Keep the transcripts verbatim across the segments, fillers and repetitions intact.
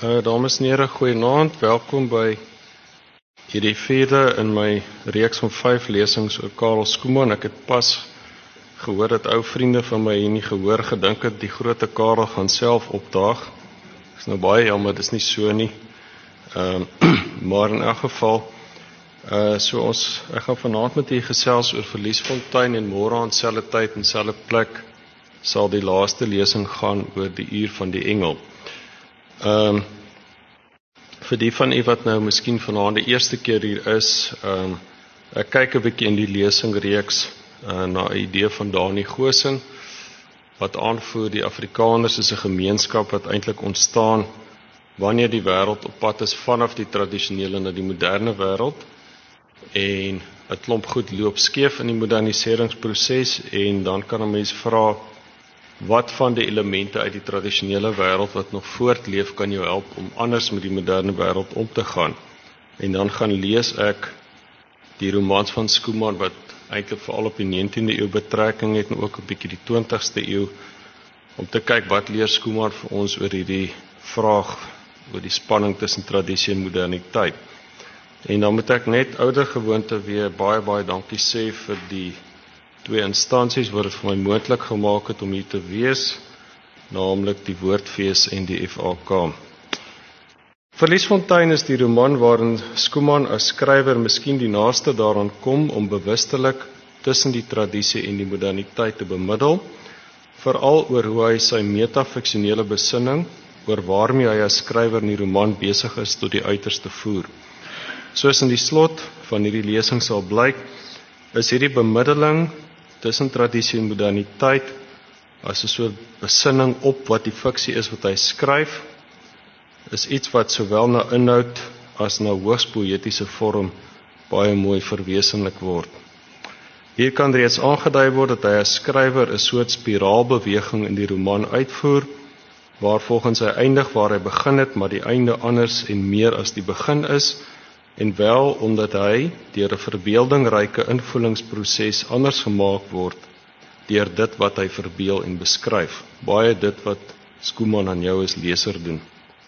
Uh, dames en here, goeienaand. Welkom by hierdie vierde in my reeks van vyf lesings oor Karel Schoeman. Ek het pas gehoor dat ou vriende van my hier nie gehoor gedink het die grote Karel gaan self opdaag. Dis nou baie jammer, dis nie so nie. Um, maar in elk geval, uh, so ons, ek gaan vanaand met u gesels oor Verliesfontein en môre aan selfde tyd en selfde plek sal die laaste lesing gaan oor die uur van die engel. Um, vir die van u wat nou miskien vanaand die eerste keer hier is, um, ek kyk 'n bietjie in die lesingreeks uh, na 'n idee van Dani Goosen, wat aanvoer die Afrikaners is 'n gemeenskap wat eintlik ontstaan wanneer die wêreld op pad is vanaf die tradisionele na die moderne wêreld, en 'n klomp goed loop skeef in die moderniseringsproses, en dan kan 'n mens vra, wat van die elemente uit die tradisionele wêreld wat nog voortleef kan jou help om anders met die moderne wêreld om te gaan? En dan gaan lees ek die romans van Schoeman wat eintlik veral op die negentiende eeu betrekking het en ook 'n bietjie die twintigste eeu, om te kyk wat leer Schoeman vir ons oor hierdie vraag oor die spanning tussen tradisie en moderniteit. En dan moet ek net ouer gewoonte weer baie baie dankie sê vir die twee instansies wat dit vir my moontlik gemaak het om hier te wees, naamlik die Woordfees en die F A K. Verliesfontein is die roman waarin Schoeman as skrywer miskien die naaste daaraan kom om bewustelik tussen die tradisie en die moderniteit te bemiddel, veral oor hoe hy sy metafiksionele besinning oor waarmee hy as skrywer in die roman besig is tot die uiterste voer. Soos in die slot van hierdie lesing sal blyk, is hierdie bemiddeling tussen tradisie en moderniteit as 'n soort besinning op wat die fiksie is wat hy skryf, is iets wat sowel na inhoud as na hoogs poëtiese vorm baie mooi verwesenlik word. Hier kan reeds aangedui word dat hy as skrywer 'n soort spiraalbeweging in die roman uitvoer, waar volgens hy eindig waar hy begin het, maar die einde anders en meer as die begin is, en wel omdat hy deur 'n verbeeldingryke invoelingsproses anders gemaak word deur dit wat hy verbeel en beskryf. Baie dit wat Schoeman aan jou as leser doen.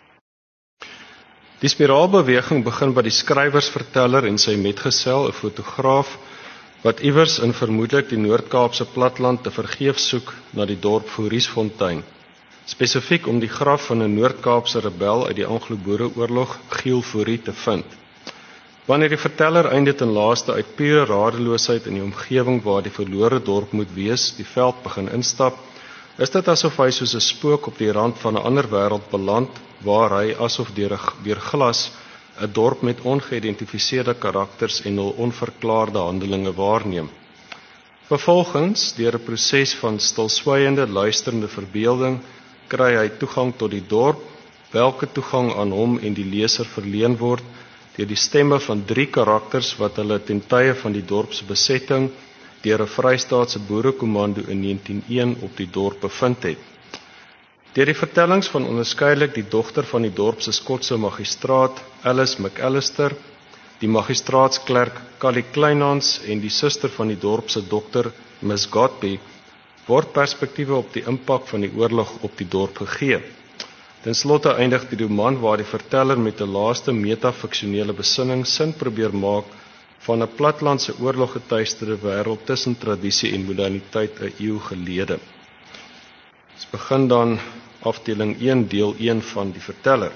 Die spiraalbeweging begin by die skrywersverteller en sy metgesel, 'n fotograaf, wat iewers in vermoedelik die Noord-Kaapse platland te vergeef soek na die dorp Verliesfontein, spesifiek om die graf van 'n Noord-Kaapse rebel uit die Anglo-Boereoorlog, Giel Fourie, te vind. Wanneer die verteller einde ten laaste uit pure radeloosheid in die omgewing waar die verlore dorp moet wees, die veld begin instap, is dit asof hy soos 'n spook op die rand van 'n ander wêreld beland, waar hy asof deur, deur glas 'n dorp met ongeïdentifiseerde karakters en hul onverklaarde handelinge waarneem. Vervolgens, deur 'n proses van stilswygende, luisterende verbeelding, kry hy toegang tot die dorp, welke toegang aan hom en die leser verleen word deur die stemme van drie karakters wat hulle ten tye van die dorp se besetting deur 'n Vrystaatse boerekommando in negentien oh een op die dorp bevind het. Deur die vertellings van onderskeidelik die dogter van die dorp se Skotse magistraat, Alice McAllister, die magistraatsklerk Callie Kleinhans en die suster van die dorp se dokter Miss Godby, word perspektiewe op die impak van die oorlog op die dorp gegee. Ten slotte eindig die roman waar die verteller met 'n laaste metafiksionele besinning sin probeer maak van 'n platlandse oorloggetuisterde wêreld tussen tradisie en moderniteit 'n eeu gelede. Ons begin dan afdeling een, deel een van die verteller.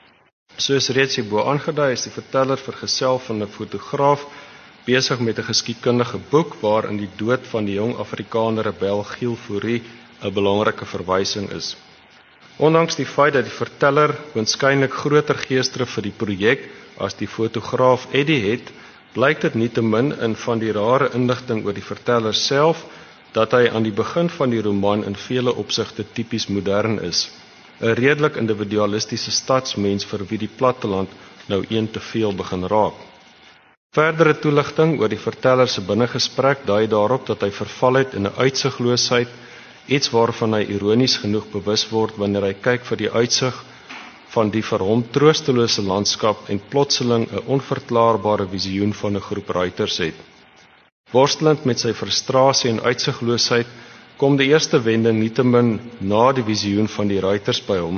Soos reeds hierbo aangedui is die verteller vergesel van 'n fotograaf besig met 'n geskiedkundige boek waarin die dood van die jong Afrikaner rebel Giel Fourie 'n belangrike verwysing is. Ondanks die feit dat die verteller waarskynlik groter geesdrif vir die projek as die fotograaf Eddie het, blyk dit nietemin in van die rare inligting oor die verteller self, dat hy aan die begin van die roman in vele opsigte tipies modern is. 'n redelik individualistiese stadsmens vir wie die platteland nou een te veel begin raak. Verdere toeligting oor die verteller se binnegesprek dui daarop dat hy verval het in 'n uitsigloosheid, iets waarvan hy ironies genoeg bewus word wanneer hy kyk vir die uitsig van die vir hom troostelose landskap en plotseling 'n onverklaarbare visioen van 'n groep ruiters het. Worstelend met sy frustrasie en uitsigloosheid kom die eerste wending nietemin na die visioen van die ruiters by hom,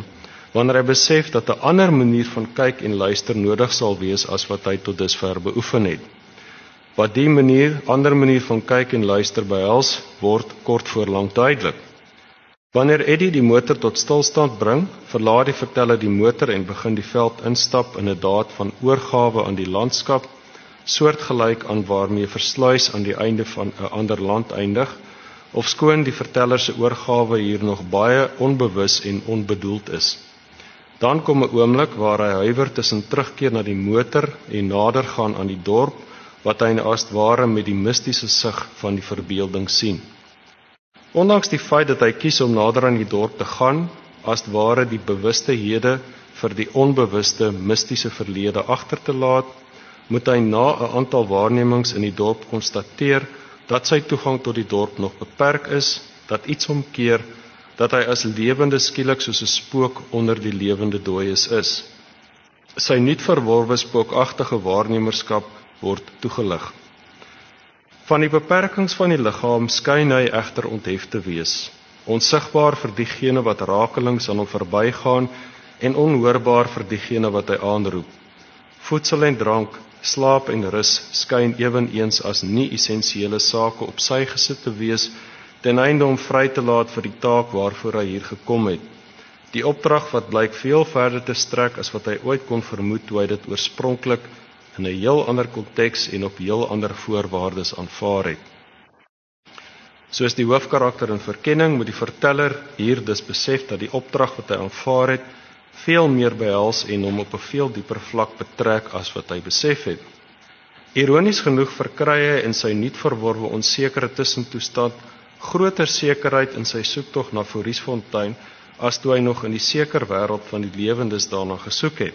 wanneer hy besef dat 'n ander manier van kyk en luister nodig sal wees as wat hy tot dusver beoefen het. Wat die manier, ander manier van kyk en luister behels, word kort voor lank duidelik. Wanneer Eddie die motor tot stilstand bring, verlaat die verteller die motor en begin die veld instap in 'n daad van oorgawe aan die landskap, soortgelyk aan waarmee versluis aan die einde van 'n ander land eindig, ofskoon die verteller se oorgawe hier nog baie onbewus en onbedoeld is. Dan kom 'n oomblik waar hy huiwer tussen terugkeer na die motor en nader gaan aan die dorp, wat hy as ware met die mistiese sig van die verbeelding sien. Ondanks die feit dat hy kies om nader aan die dorp te gaan, as ware die bewuste hede vir die onbewuste mistiese verlede agter te laat, moet hy na 'n aantal waarnemings in die dorp konstateer dat sy toegang tot die dorp nog beperk is, dat iets omkeer, dat hy as lewende skielik soos 'n spook onder die lewende dooies is. Sy nuut verworwe spookagtige waarnemerskap word toegelig. Van die beperkings van die liggaam skyn hy egter onthef te wees, onsigbaar vir diegene wat rakelings aan hom verbygaan en onhoorbaar vir diegene wat hy aanroep. Voedsel en drank, slaap en rus skyn eweneens as nie essensiële sake op sy gesit te wees, ten einde om vry te laat vir die taak waarvoor hy hier gekom het. Die opdrag wat blyk veel verder te strek as wat hy ooit kon vermoed toe hy dit oorspronklik in 'n heel ander konteks en op heel ander voorwaardes aanvaar het. Soos die hoofkarakter in Verkenning moet die verteller hier dus besef dat die opdrag wat hy aanvaar het veel meer behels en hom op 'n veel dieper vlak betrek as wat hy besef het. Ironies genoeg verkry hy in sy nuut verworwe onsekere tussentoestand groter sekerheid in sy soektog na Foriesfontein as toe hy nog in die seker wêreld van die lewendes daarna gesoek het.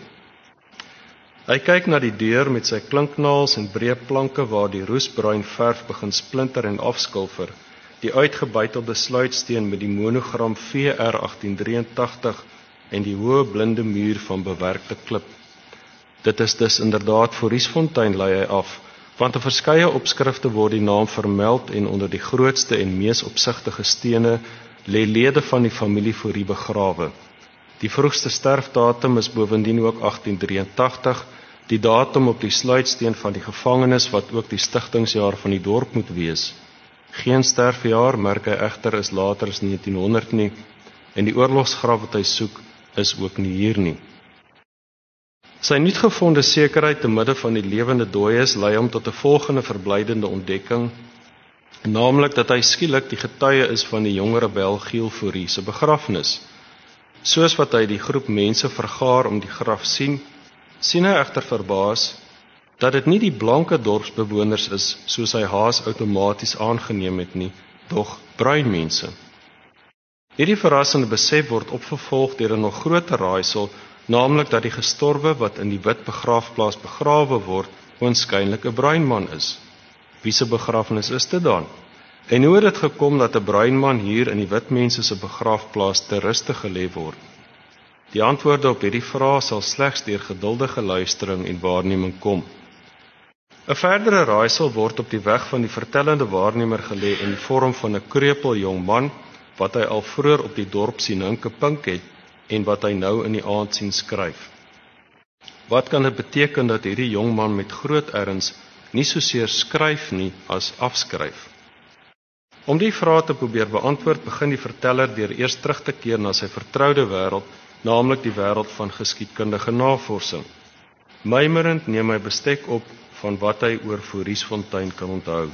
Hy kyk na die deur met sy klinknaals en breë planke waar die roesbruin verf begin splinter en afskilfer, die uitgebuitelde sluitsteen met die monogram V R agtien drieëntagtig en die hoë blinde muur van bewerkte klip. Dit is dus inderdaad Foriesfontein, lei hy af, want in verskeie opskrifte word die naam vermeld en onder die grootste en mees opsigtige stene lê lede van die familie Fourie begrawe. Die vroegste sterfdatum is bovendien ook agtien drieëntagtig, die datum op die sluitsteen van die gevangenis wat ook die stigtingsjaar van die dorp moet wees. Geen sterfjaar, merk hy egter, is later as negentienhonderd nie, en die oorlogsgraf wat hy soek is ook nie hier nie. Sy nuutgevonde sekerheid te midde van die lewende dooies lei hom tot 'n volgende verblydende ontdekking, naamlik dat hy skielik die getuie is van die jong rebel Giel Fourie se begrafnis. Soos wat hy die groep mense vergaar om die graf sien, sien hy egter verbaas dat dit nie die blanke dorpsbewoners is soos hy haas outomaties aangeneem het nie, dog bruin mense. Hierdie verrassende besef word opgevolg deur 'n nog groter raaisel, naamlik dat die gestorwe wat in die wit begraafplaas begrawe word, waarskynlik 'n bruin man is. Wie se begrafnis is dit dan? En hoe het dit gekom dat 'n bruin man hier in die wit mense se begraafplaas ter ruste gelê word? Die antwoorde op hierdie vrae sal slegs deur geduldige luistering en waarneming kom. 'n Verdere raaisel word op die weg van die vertellende waarnemer gelê in die vorm van 'n kreupel jong man wat hy al vroeër op die dorp sien hinke pink het en wat hy nou in die aand sien skryf. Wat kan dit beteken dat hierdie jong man met groot erns nie soseer skryf nie as afskryf? Om die vraag te probeer beantwoord, begin die verteller deur eers terug te keer na sy vertroude wêreld, naamlik die wêreld van geskiedkundige navorsing. Mymerend neem hy bestek op van wat hy oor Foriesfontein kan onthou.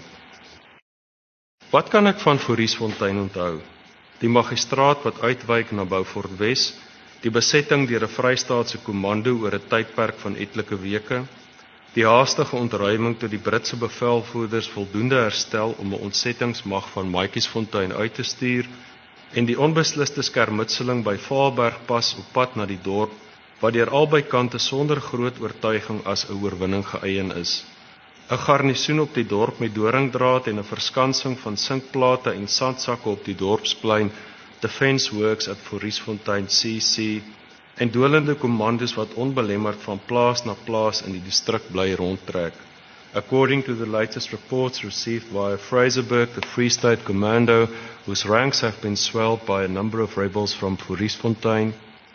Wat kan ek van Foriesfontein onthou? Die magistraat wat uitwyk na Beaufort Wes, die besetting deur 'n Vrystaatse kommando oor 'n tydperk van etlike weke, die haastige ontruiming toe die Britse bevelvoerders voldoende herstel om 'n ontsettingsmag van Maatjiesfontein uit te stuur, en die onbesliste skermutseling by Vaalbergpas op pad na die dorp, wat deur albei kante sonder groot oortuiging as 'n oorwinning geëien is. 'n Garnisoen op die dorp met doringdraad en 'n verskansing van sinkplate en sandsakke op die dorpsplein, Defence Works at Foriesfontein C C, en dolende kommandos wat onbelemmerd van plaas na plaas in die distrik bly rondtrek. According to the latest reports received via Fraserburg, the Free State Commando, whose ranks have been swelled by a number of rebels from Foriesfontein,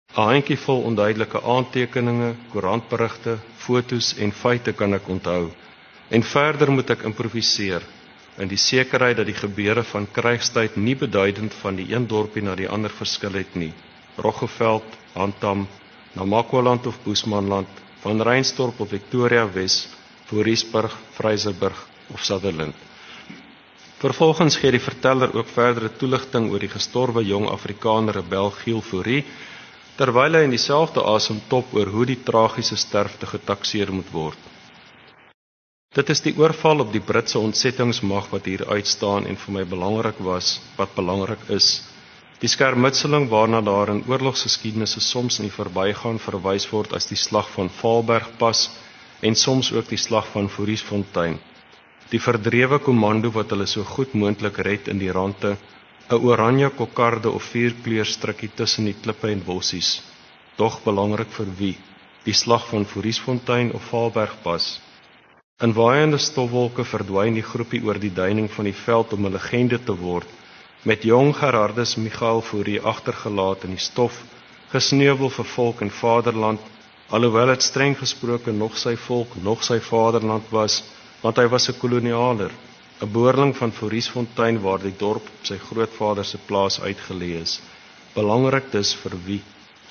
'n handjievol onduidelike aantekeninge, koerantberigte, foto's en feite kan ek onthou. En verder moet ek improviseer, in die sekerheid dat die gebeure van krygstyd nie beduidend van die een dorpie na die ander verskil het nie. Roggeveld, Handam, Namakwaland of Boesmanland, Van Reinstorp of Victoria Wes, Voorriesburg, Vryseburg of Sutherland. Vervolgens gee die verteller ook verdere toeligting oor die gestorwe jong Afrikaner rebel Giel Fourie, terwyl hy in dieselfde asem top oor hoe die tragiese sterfte getakseer moet word. Dit is die oorval op die Britse ontsettingsmag wat hier uitstaan en vir my belangrik was, wat belangrik is. Die skermutseling waarna daar in oorlogsgeskiedenisse soms in die verbygaan verwys word as die slag van Vaalbergpas en soms ook die slag van Fouriesfontein. Die verdrewe kommando wat hulle so goed moontlik red in die rande, 'n oranje kokarde of vierkleurstrikkie tussen die klippe en bossies. Dog belangrik vir wie? Die slag van Fouriesfontein of Vaalbergpas. In waaiende stofwolke verdwyn die groepie oor die duining van die veld om 'n legende te word, met jong Gerardus Michael Fourie agtergelaat in die stof, gesneuwel vir volk en vaderland, alhoewel het streng gesproke nog sy volk, nog sy vaderland was, want hy was 'n kolonialer, 'n boerling van Fouriesfontein waar die dorp op sy grootvader se plaas uitgeleë is. Belangrik dus vir wie?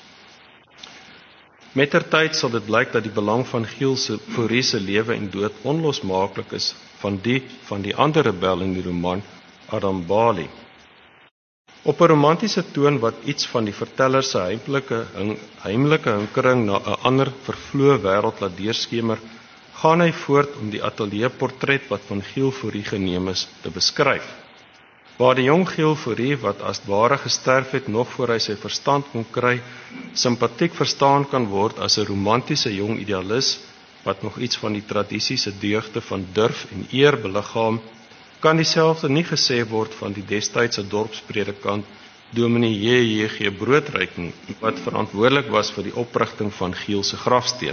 Mettertyd sal dit blyk dat die belang van Giel se Fourie se lewe en dood onlosmaaklik is van die van die ander rebel in die roman, Adam Bali. Op 'n romantiese toon wat iets van die verteller se heimlike heimlike hinkering na 'n ander vervloë wêreld laat deurskemer, gaan hy voort om die ateljeeportret wat van Giel Fourie geneem is te beskryf. Waar die jong Giel Fourie wat as ware gesterf het nog voor hy sy verstand kon kry, simpatiek verstaan kan word as 'n romantiese jong idealis wat nog iets van die tradisiese deugde van durf en eer beliggaam, kan dieselfde nie gesê word van die destydse dorpspredikant Dominee J J G Broodryk nie, wat verantwoordelik was vir die oprigting van Giel se grafsteen.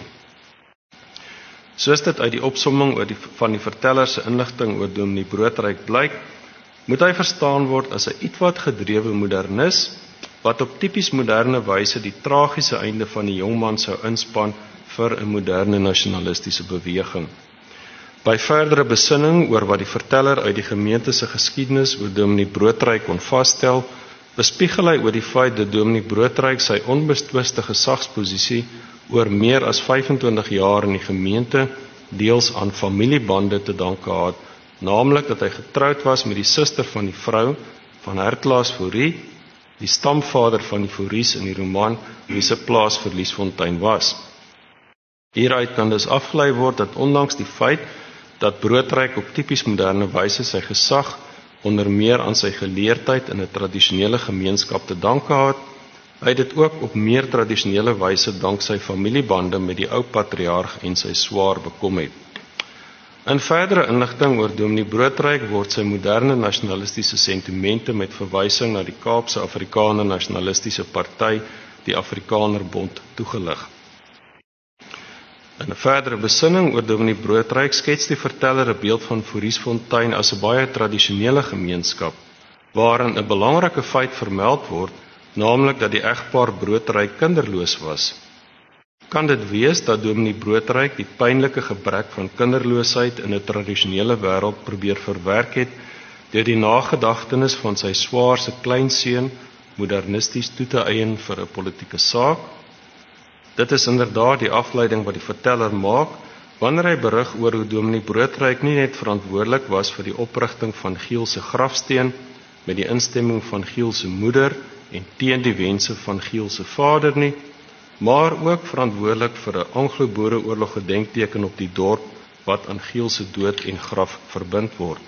Soos dit uit die opsomming oor die, van die verteller se inligting oor Dominee Broodryk blyk, moet hy verstaan word as 'n ietwat gedrewe modernis, wat op tipies moderne wyse die tragiese einde van die jongman sou inspan vir 'n moderne nasionalistiese beweging. By verdere besinning oor wat die verteller uit die gemeente se geskiedenis oor Dominee Broodryk kon vasstel, bespiegel hy oor die feit dat Dominee Broodryk sy onbetwiste gesagsposisie oor meer as vyfentwintig jaar in die gemeente deels aan familiebande te danke gehad, naamlik dat hy getroud was met die suster van die vrou van Herklaas Fourie, die stamvader van die Fouries in die roman, wie se plaas Verliesfontein was. Hieruit kan dus afgelei word dat ondanks die feit dat Broodryk op tipies moderne wyse sy gesag onder meer aan sy geleerdheid in 'n tradisionele gemeenskap te danke gehad, hy dit ook op meer tradisionele wyse dank sy familiebande met die ou patriarg en sy swaar bekom het. In verdere inligting oor Dominee Broodryk word sy moderne nasionalistiese sentimente met verwysing na die Kaapse Afrikaner Nasionalistiese Party, die Afrikanerbond, toegelig. In 'n verdere besinning oor Dominee Broodryk skets die verteller 'n beeld van Fouriesfontein as 'n baie tradisionele gemeenskap, waarin 'n belangrike feit vermeld word, naamlik dat die egpaar Broodryk kinderloos was. Kan dit wees dat Dominee Broodryk die pynlike gebrek van kinderloosheid in 'n tradisionele wêreld probeer verwerk het deur die nagedagtenis van sy swaar se kleinseun modernisties toe te eien vir 'n politieke saak? Dit is inderdaad die afleiding wat die verteller maak wanneer hy berig oor hoe Dominee Broodryk nie net verantwoordelik was vir die oprigting van Giel se grafsteen met die instemming van Giel se moeder en teen die wense van Giel se vader nie, maar ook verantwoordelik vir 'n Anglo-Boereoorlog gedenkteken op die dorp wat aan Giel se dood en graf verbind word.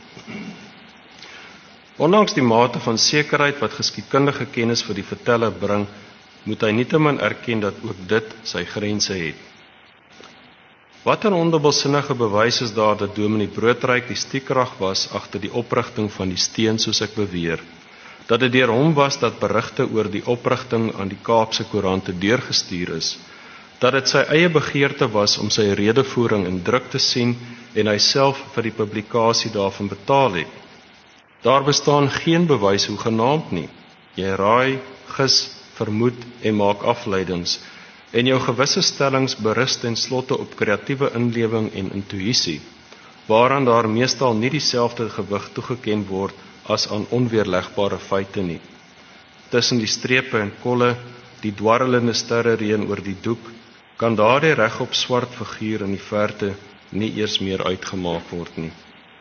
Ondanks die mate van sekerheid wat geskiedkundige kennis vir die verteller bring, moet hy nietemin erken dat ook dit sy grense het. Watter ondubbelsinnige bewys is daar dat Dominee Broodryk die stiekrag was agter die oprigting van die steen soos ek beweer? Dat dit deur hom was dat berigte oor die oprigting aan die Kaapse koerante deurgestuur is, dat dit sy eie begeerte was om sy redevoering in druk te sien en hy self vir die publikasie daarvan betaal het. Daar bestaan geen bewys hoegenaamd nie. Jy raai, gis, vermoed en maak afleidings, en jou gewisse stellings berus ten slotte op kreatiewe inlewing en intuïsie, waaraan daar meestal nie dieselfde gewig toegeken word as aan onweerlegbare feite nie. Tussen die strepe en kolle, die dwarrelende sterrereën oor die doek, kan daardie regop swart figuur in die verte nie eers meer uitgemaak word nie.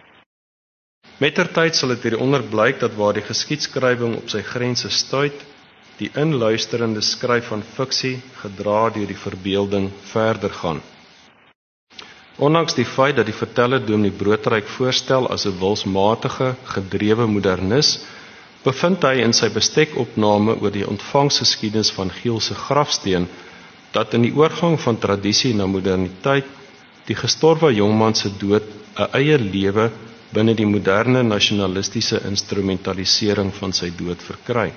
Mettertyd sal dit hieronder blyk dat waar die geskiedskrywing op sy grense stuit, die inluisterende skryf van fiksie, gedra deur die verbeelding, verder gaan. Ondanks die feit dat die verteller Dominee Broodryk voorstel as 'n wilsmatige, gedrewe modernis, bevind hy in sy bestekopname oor die ontvangsgeskiedenis van Giel se grafsteen, dat in die oorgang van tradisie na moderniteit, die gestorwe jongman se dood 'n eie lewe binne die moderne nasionalistiese instrumentalisering van sy dood verkry.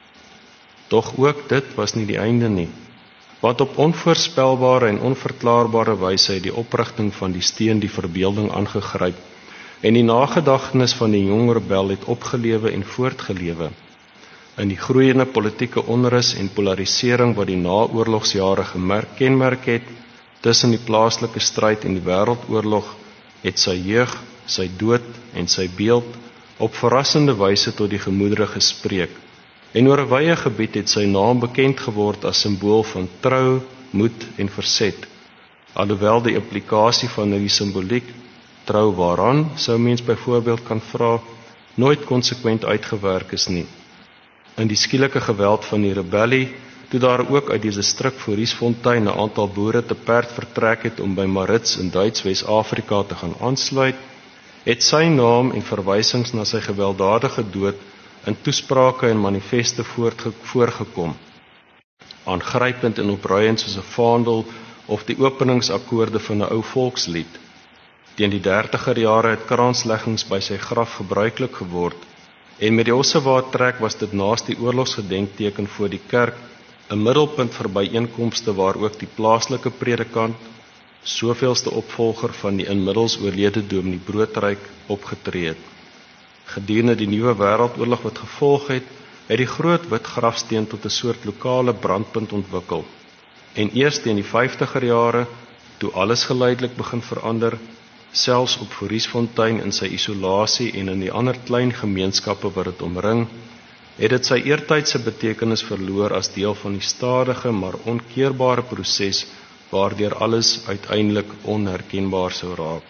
Doch ook dit was nie die einde nie, want op onvoorspelbare en onverklaarbare wyse het die oprigting van die steen die verbeelding aangegryp en die nagedagtenis van die jong rebel het opgelewe en voortgelewe. In die groeiende politieke onrus en polarisering wat die naoorlogsjare gemerk kenmerk het, tussen die plaaslike stryd en die wêreldoorlog, het sy jeug, sy dood en sy beeld op verrassende wyse tot die gemoedere gespreek. En oor 'n wye gebied het sy naam bekend geword as simbool van trou, moed en verset. Alhoewel die implikasie van die simboliek, trou waaraan, sou mens byvoorbeeld kan vra, nooit konsekwent uitgewerk is nie. In die skielike geweld van die rebellie, toe daar ook uit die distrik Foriesfontein 'n aantal boere te perd vertrek het om by Marits in Duits Wes-Afrika te gaan aansluit, het sy naam en verwysings na sy gewelddadige dood in toesprake en manifeste voorgekom, aangrypend en opruiend soos 'n vaandel of die openingsakkoorde van 'n ou volkslied. Teen die dertiger jare het kransleggings by sy graf gebruiklik geword, en met die Ossewaard-trek was dit naas die oorlogsgedenkteken voor die kerk 'n middelpunt vir byeenkomste waar ook die plaaslike predikant, soveelste opvolger van die inmiddels oorlede Dominee Broodryk, opgetree het. Gedurende die nuwe wêreldoorlog wat gevolg het, het die groot wit grafsteen tot 'n soort lokale brandpunt ontwikkel. En eers teen die vyftiger jare, toe alles geleidelik begin verander, selfs op Foriesfontein in sy isolasie en in die ander klein gemeenskappe wat dit omring, het dit sy eertydse betekenis verloor as deel van die stadige maar onkeerbare proses waardeur alles uiteindelik onherkenbaar sou raak.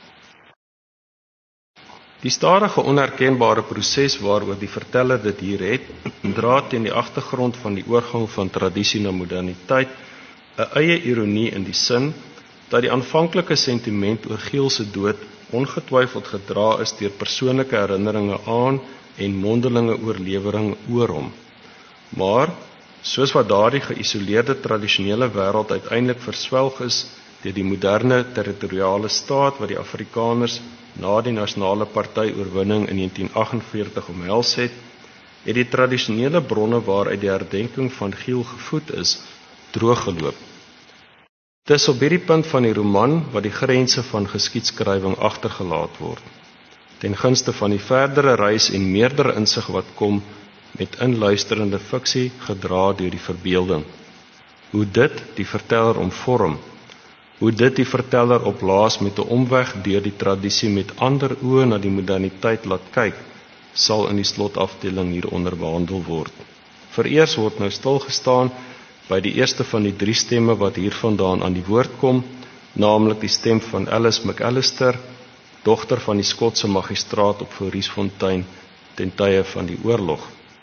Die stadige onherkenbare proses waaroor die verteller dit hier het, dra teen die agtergrond van die oorgang van tradisie na moderniteit 'n eie ironie in die sin dat die aanvanklike sentiment oor Giel se dood ongetwyfeld gedra is deur persoonlike herinneringe aan en mondelinge oorlewering oor hom. Maar, soos wat daardie geïsoleerde tradisionele wêreld uiteindelik verswelg is deur die moderne territoriale staat wat die Afrikaners na die nasionale party-oorwinning in negentien agt-en-veertig omhels het, het die tradisionele bronne waaruit die herdenking van Giel gevoed is, drooggeloop. Dis op hierdie punt van die roman wat die grense van geskiedskrywing agtergelaat word, ten gunste van die verdere reis en meerder insig wat kom met inluisterende fiksie gedra deur die verbeelding. Hoe dit die verteller omvorm, hoe dit die verteller op laas met 'n omweg deur die tradisie met ander oë na die moderniteit laat kyk, sal in die slotafdeling hieronder behandel word. Vereers word nou stilgestaan by die eerste van die drie stemme wat hiervandaan aan die woord kom, naamlik die stem van Alice McAllister, dogter van die Skotse magistraat op Foriesfontein ten tye van die oorlog.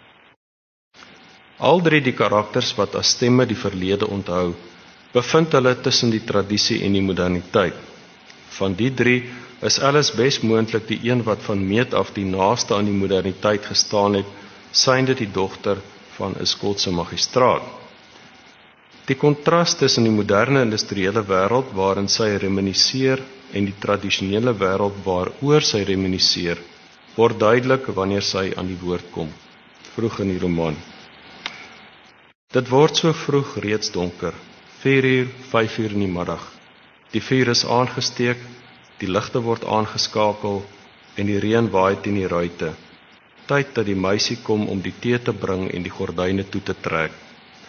Al drie die karakters wat as stemme die verlede onthou, bevind hulle tussen die tradisie en die moderniteit. Van die drie is Alice bes moontlik die een wat van meet af die naaste aan die moderniteit gestaan het, synde die dogter van 'n Skotse magistraat. Die kontras tussen die moderne industriële wêreld waarin sy reminisceer en die tradisionele wêreld waaroor sy reminisceer, word duidelik wanneer sy aan die woord kom, vroeg in die roman. Dit word so vroeg reeds donker, vier uur, vyf uur in die middag. Die vuur is aangesteek, die ligte word aangeskakel en die reën waai teen die ruite. Tyd dat die meisie kom om die tee te bring en die gordyne toe te trek.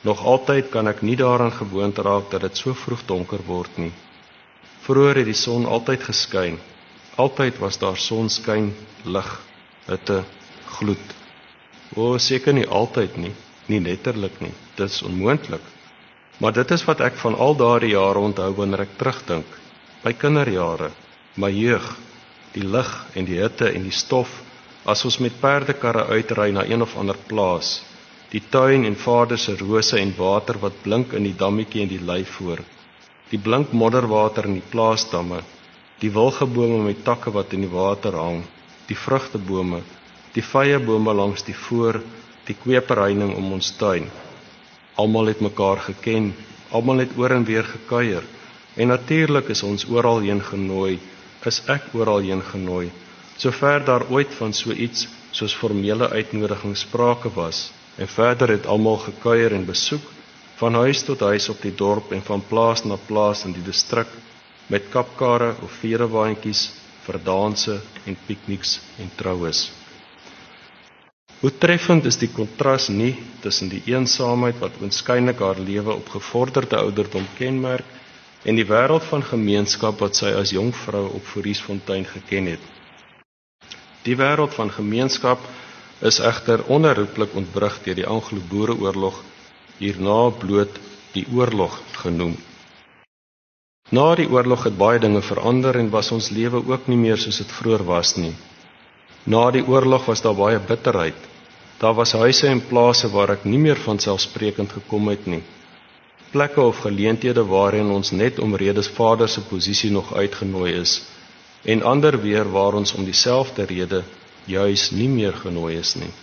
Nog altyd kan ek nie daaraan gewoond raak dat dit so vroeg donker word nie. Vroeër het die son altyd geskyn. Altyd was daar sonskyn, lig, hitte, gloed. O, seker nie altyd nie, nie letterlik nie, dit is onmoontlik. Maar dit is wat ek van al daardie jare onthou wanneer ek terugdink. My kinderjare, my jeug, die lig en die hitte en die stof, as ons met perdekarre uitry na een of ander plaas, die tuin en vader se rose en water wat blink in die dammetjie en die lei voor, die blink modderwater in die plaasdamme, die wilgebome met takke wat in die water hang, die vrugtebome, die vyebome langs die voor, die kweeperheining om ons tuin. Almal het mekaar geken, almal het oor en weer gekuier, en natuurlik is ons oral heen genooi, is ek oral heen genooi, sover daar ooit van so iets soos formele uitnodiging sprake was, en verder het almal gekuier en besoek, van huis tot huis op die dorp en van plaas na plaas in die distrik, met kapkare of vierewaantjies, vir danse en pikniks en troues. Hoe treffend is die kontras nie tussen die eensaamheid wat oënskynlik haar lewe op gevorderde ouderdom kenmerk en die wêreld van gemeenskap wat sy as jong vrou op Foriesfontein geken het. Die wêreld van gemeenskap is egter onherroepelik ontwrig deur die Anglo-Boereoorlog, hierna bloot die oorlog genoem. Na die oorlog het baie dinge verander en was ons lewe ook nie meer soos dit vroeër was nie. Na die oorlog was daar baie bitterheid. Daar was huise en plase waar ek nie meer vanselfsprekend gekom het nie. Plekke of geleenthede waarin ons net omredes vader se posisie nog uitgenooi is, en ander weer waar ons om dieselfde rede juis nie meer genooi is nie.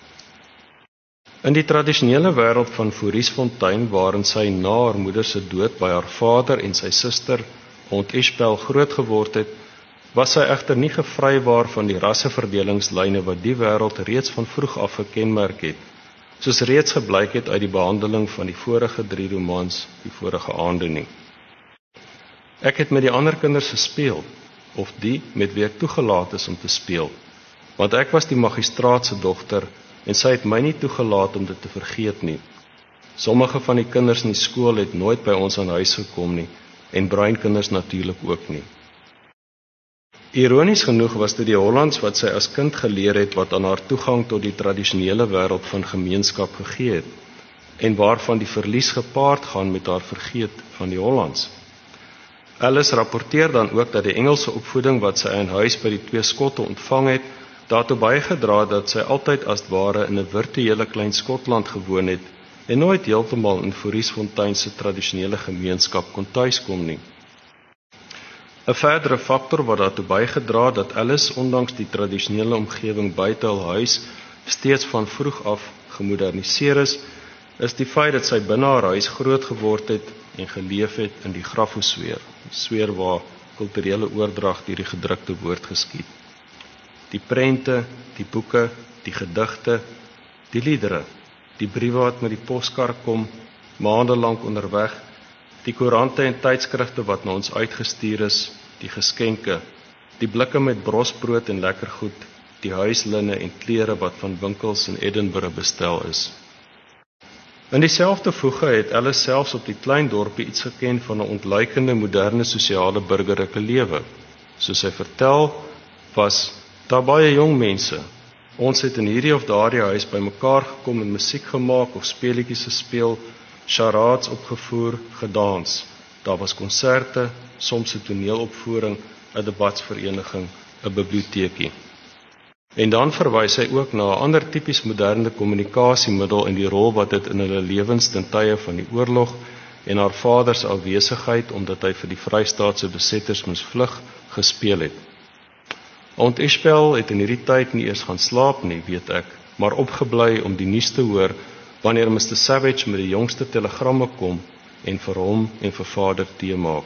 In die tradisionele wêreld van Foriesfontein, waarin sy na haar moeder se dood by haar vader en sy suster Ont Ishbel groot geword het, was sy egter nie gevrywaar van die rasseverdelingslyne wat die wêreld reeds van vroeg af gekenmerk het, soos reeds geblyk het uit die behandeling van die vorige drie romans die vorige aande nie. Ek het met die ander kinders gespeel, of die met wie ek toegelaat is om te speel, want ek was die magistraat se dogter en sy het my nie toegelaat om dit te vergeet nie. Sommige van die kinders in die skool het nooit by ons aan huis gekom nie, en breinkinders natuurlik ook nie. Ironies genoeg was dit die Hollands wat sy as kind geleer het wat aan haar toegang tot die tradisionele wêreld van gemeenskap gegee het, en waarvan die verlies gepaard gaan met haar vergeet van die Hollands. Alice rapporteer dan ook dat die Engelse opvoeding wat sy in huis by die twee Skotte ontvang het, daartoe bygedra dat sy altyd as ware in 'n virtuele klein Skotland gewoon het en nooit heeltemal in Foriesfontein se tradisionele gemeenskap kon tuiskom nie. 'n Verdere faktor wat daartoe bygedra dat Alice ondanks die tradisionele omgewing buite hul huis steeds van vroeg af gemoderniseer is, is die feit dat sy binne haar huis groot geword het en geleef het in die grafosfeer, sfeer waar kulturele oordrag deur die gedrukte woord geskied. Die prente, die boeke, die gedigte, die liedere, die briewe wat met die poskar kom, maande lank onderweg, die koerante en tydskrifte wat na ons uitgestuur is, die geskenke, die blikke met brosbrood en lekker goed, die huislinne en klere wat van winkels in Edinburgh bestel is. In dieselfde voege het Alice selfs op die klein dorpie iets geken van 'n ontluikende moderne sosiale burgerlike lewe. Soos sy vertel, was daar baie jong mense. Ons het in hierdie of daardie huis bymekaar gekom en musiek gemaak of speletjies gespeel, charades opgevoer, gedans. Daar was konserte, soms 'n toneelopvoering, 'n debatsvereniging, 'n biblioteekie. En dan verwys hy ook na 'n ander tipies moderne kommunikasiemiddel in die rol wat dit in hulle lewens ten tye van die oorlog en haar vader se afwesigheid omdat hy vir die Vrystaatse besetters moes vlug gespeel het. Ont Ishbel het in hierdie tyd nie eers gaan slaap nie, weet ek, maar opgebly om die nuus te hoor wanneer mister Savage met die jongste telegramme kom en vir hom en vir vader tee maak.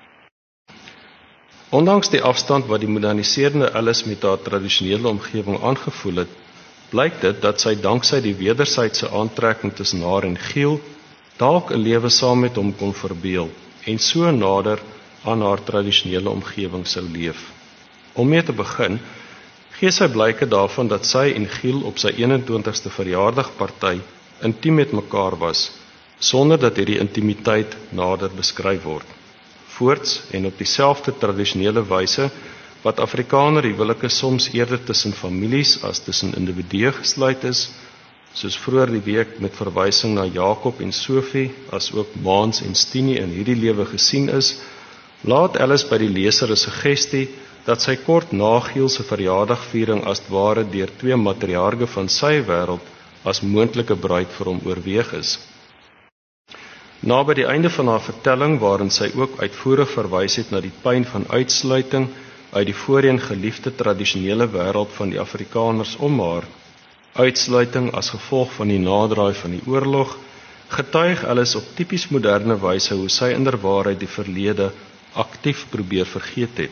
Ondanks die afstand wat die moderniserende Alice met haar tradisionele omgewing aangevoel het, blyk dit dat sy danksy die wederwysige aantrekking tussen haar en Giel dalk 'n lewe saam met hom kon verbeel en so nader aan haar tradisionele omgewing sou leef. Om mee te begin, gee sy blyke daarvan dat sy en Giel op sy eenentwintigste verjaardagparty intiem met mekaar was sonder dat hierdie intimiteit nader beskryf word. Voorts en op dieselfde tradisionele wyse wat Afrikaner huwelike soms eerder tussen families as tussen individue gesluit is, soos vroeër die week met verwysing na Jakob en Sofie, as ook Maans en Stinie in hierdie lewe gesien is, laat Alice by die leser 'n suggestie dat sy kort na Giel se verjaardagviering as ware deur twee matriarge van sy wêreld as moontlike bruid vir hom oorweeg is. Na by die einde van haar vertelling, waarin sy ook uitvoerig verwys het na die pyn van uitsluiting uit die voorheen geliefde tradisionele wêreld van die Afrikaners om haar, uitsluiting as gevolg van die naderdraai van die oorlog, getuig Alice op tipies moderne wyse hoe sy inderwaarheid die verlede aktief probeer vergeet het.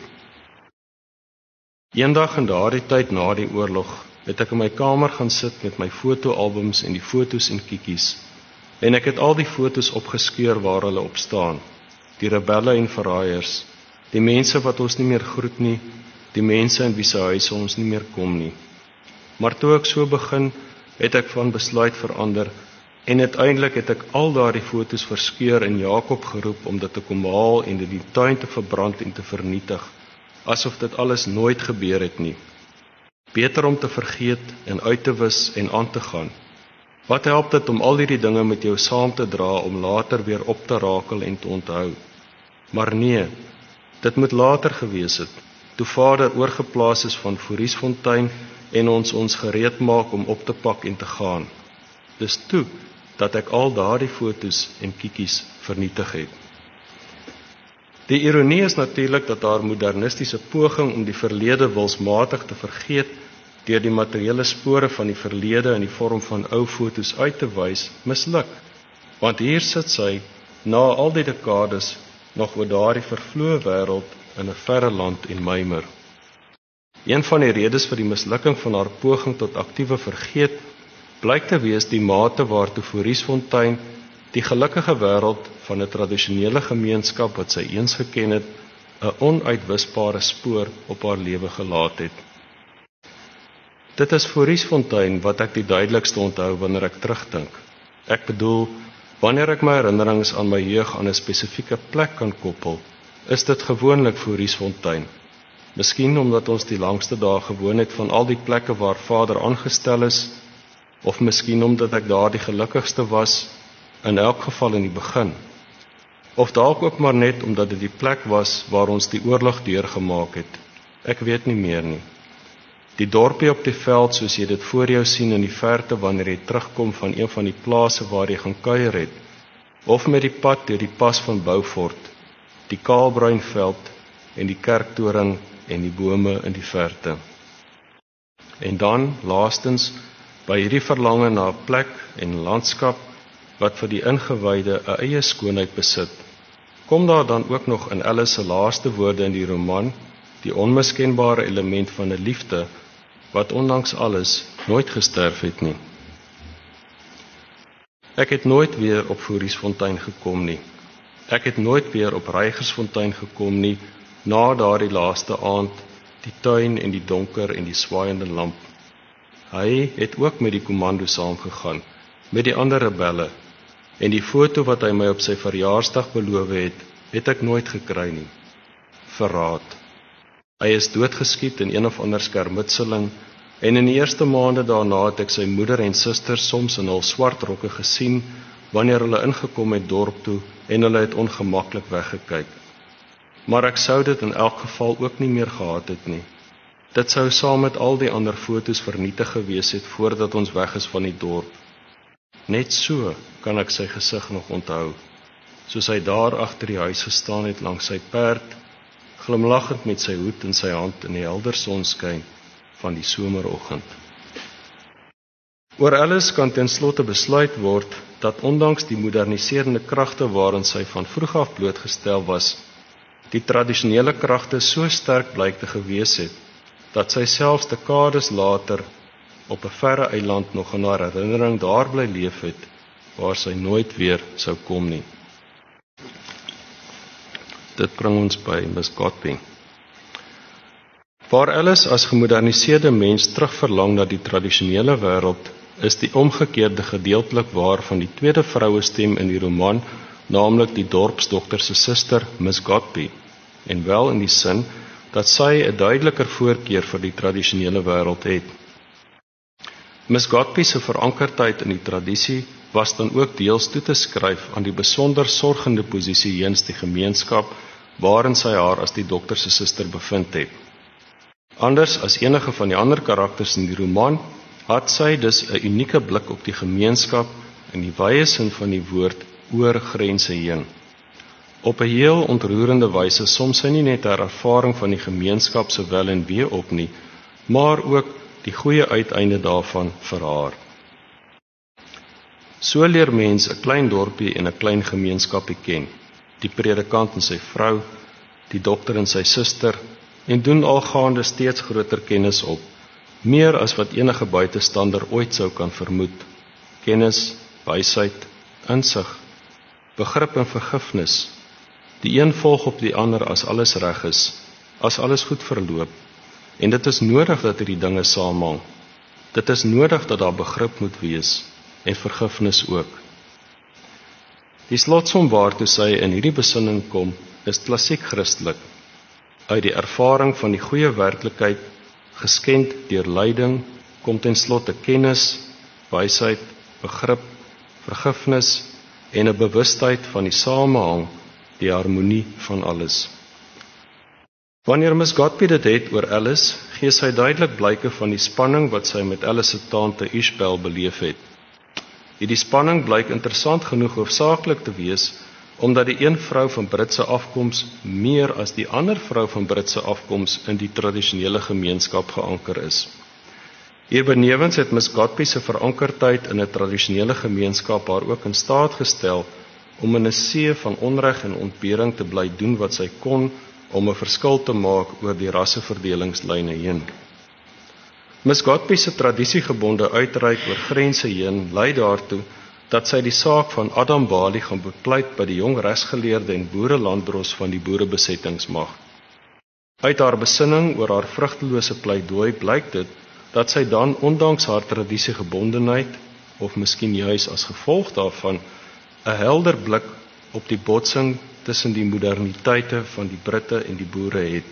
Eendag in daardie tyd na die oorlog, het ek in my kamer gaan sit met my fotoalbums en die fotos en kiekies, en ek het al die fotos opgeskeur waar hulle op staan, die rebelle en verraaiers, die mense wat ons nie meer groet nie, die mense in wie se huise ons nie meer kom nie. Maar toe ek so begin, het ek van besluit verander, en uiteindelik het ek al daardie fotos verskeur en Jakob geroep om dit te kom haal en dit in die tuin te verbrand en te vernietig, asof dit alles nooit gebeur het nie. Beter om te vergeet en uit te wis en aan te gaan. Wat help dit om al hierdie dinge met jou saam te dra om later weer op te rakel en te onthou? Maar nee, dit moet later gewees het, toe Vader oorgeplaas is van Fouriesfontein en ons ons gereed maak om op te pak en te gaan. Dis toe dat ek al daardie fotos en kiekies vernietig het. Die ironie is natuurlik dat haar modernistiese poging om die verlede wilsmatig te vergeet deur die materiële spore van die verlede in die vorm van ou fotos uit te wys, misluk. Want hier sit sy, na al die dekades, nog oor daardie vervloë wêreld in 'n verre land en mymer. Een van die redes vir die mislukking van haar poging tot aktiewe vergeet, blyk te wees die mate waartoe Fouriesfontein die gelukkige wêreld van 'n tradisionele gemeenskap wat sy eens geken het, 'n onuitwisbare spoor op haar lewe gelaat het. Dit is Fouriesfontein wat ek die duidelikste onthou wanneer ek terugdink. Ek bedoel, wanneer ek my herinnerings aan my jeug aan 'n spesifieke plek kan koppel, is dit gewoonlik Fouriesfontein. Miskien omdat ons die langste dae gewoon het van al die plekke waar Vader aangestel is, of miskien omdat ek daar die gelukkigste was, in elk geval in die begin. Of dalk ook maar net omdat dit die plek was waar ons die oorlog deurgemaak het. Ek weet nie meer nie. Die dorpie op die veld soos jy dit voor jou sien in die verte wanneer jy terugkom van een van die plase waar jy gaan kuier het, of met die pad deur die pas van Beaufort, die kaalbruin veld en die kerktoring en die bome in die verte. En dan, laastens, by hierdie verlange na 'n plek en landskap wat vir die ingewyde 'n eie skoonheid besit, kom daar dan ook nog in Alice se laaste woorde in die roman die onmiskenbare element van 'n liefde wat ondanks alles nooit gesterf het nie. Ek het nooit weer op Fouriesfontein gekom nie. Ek het nooit weer op Reigersfontein gekom nie, na daardie laaste aand, die tuin en die donker en die swaaiende lamp. Hy het ook met die kommando saamgegaan, met die ander rebelle, en die foto wat hy my op sy verjaarsdag beloof het, het ek nooit gekry nie. Verraad. Hy is doodgeskiet in een of ander skermutseling, en in die eerste maande daarna het ek sy moeder en susters soms in hul swart rokke gesien, wanneer hulle ingekom het dorp toe, en hulle het ongemaklik weggekyk. Maar ek sou dit in elk geval ook nie meer gehad het nie. Dit sou saam met al die ander fotos vernietig gewees het, voordat ons weg is van die dorp. Net so kan ek sy gesig nog onthou, soos hy daar agter die huis gestaan het langs sy perd, glimlaggend met sy hoed in sy hand in die helder sonskyn van die someroggend. Oor Alice kan ten slotte besluit word dat ondanks die moderniserende kragte waarin sy van vroeg af blootgestel was, die tradisionele kragte so sterk blyk te gewees het, dat sy selfs dekades later op 'n verre eiland nog in haar herinnering daar bly leef het, waar sy nooit weer sou kom nie. Dit bring ons by Miss Godby. Waar Alice as gemoderniseerde mens terugverlang na die tradisionele wêreld, is die omgekeerde gedeeltelik waar van die tweede vrouestem in die roman, naamlik die dorpsdokter se suster, Miss Godby, en wel in die sin dat sy 'n duideliker voorkeur vir die tradisionele wêreld het. Miss Godby se verankerdheid in die tradisie was dan ook deels toe te skryf aan die besonder sorgende posisie jeens die gemeenskap waarin sy haar as die dokter se suster bevind het. Anders as enige van die ander karakters in die roman, had sy dus 'n unieke blik op die gemeenskap in die wye sin van die woord oor grense heen. Op 'n heel ontroerende wyse som sy nie net haar ervaring van die gemeenskap se wel en wee op nie, maar ook die goeie uiteinde daarvan vir haar. So leer mens 'n klein dorpie en 'n klein gemeenskapie ken, die predikant en sy vrou, die dokter en sy suster, en doen algaande steeds groter kennis op, meer as wat enige buitestander ooit sou kan vermoed. Kennis, wysheid, insig, begrip en vergifnis. Die een volg op die ander as alles reg is, as alles goed verloop. En dit is nodig dat hierdie dinge saamhang. Dit is nodig dat daar begrip moet wees, en vergifnis ook. Die slotsom waartoe sy in hierdie besinning kom, is klassiek Christelik, uit die ervaring van die goeie werklikheid, geskend deur lyding, kom ten slotte kennis, wysheid, begrip, vergifnis en 'n bewustheid van die samehang, die harmonie van alles. Wanneer Miss Godby dit het oor Alice, gee sy duidelik blyke van die spanning wat sy met Alice se tante Ishbel beleef het. Hierdie spanning blyk interessant genoeg hoofsaaklik te wees, omdat die een vrou van Britse afkoms meer as die ander vrou van Britse afkoms in die tradisionele gemeenskap geanker is. Hierbenewens het Miss Godby se verankerdheid in 'n tradisionele gemeenskap haar ook in staat gestel om in 'n see van onreg en ontbering te bly doen wat sy kon om 'n verskil te maak oor die rasseverdelingslyne heen. Miss Godby se tradisiegebonde uitreik oor grense heen lei daartoe dat sy die saak van Adam Bailey gaan bepleit by die jong regsgeleerde en boerelandros van die boerebesettingsmag. Uit haar besinning oor haar vrugtelose pleidooi blyk dit dat sy dan ondanks haar tradisiegebondenheid, of miskien juis as gevolg daarvan, 'n helder blik op die botsing tussen die moderniteite van die Britte en die boere het.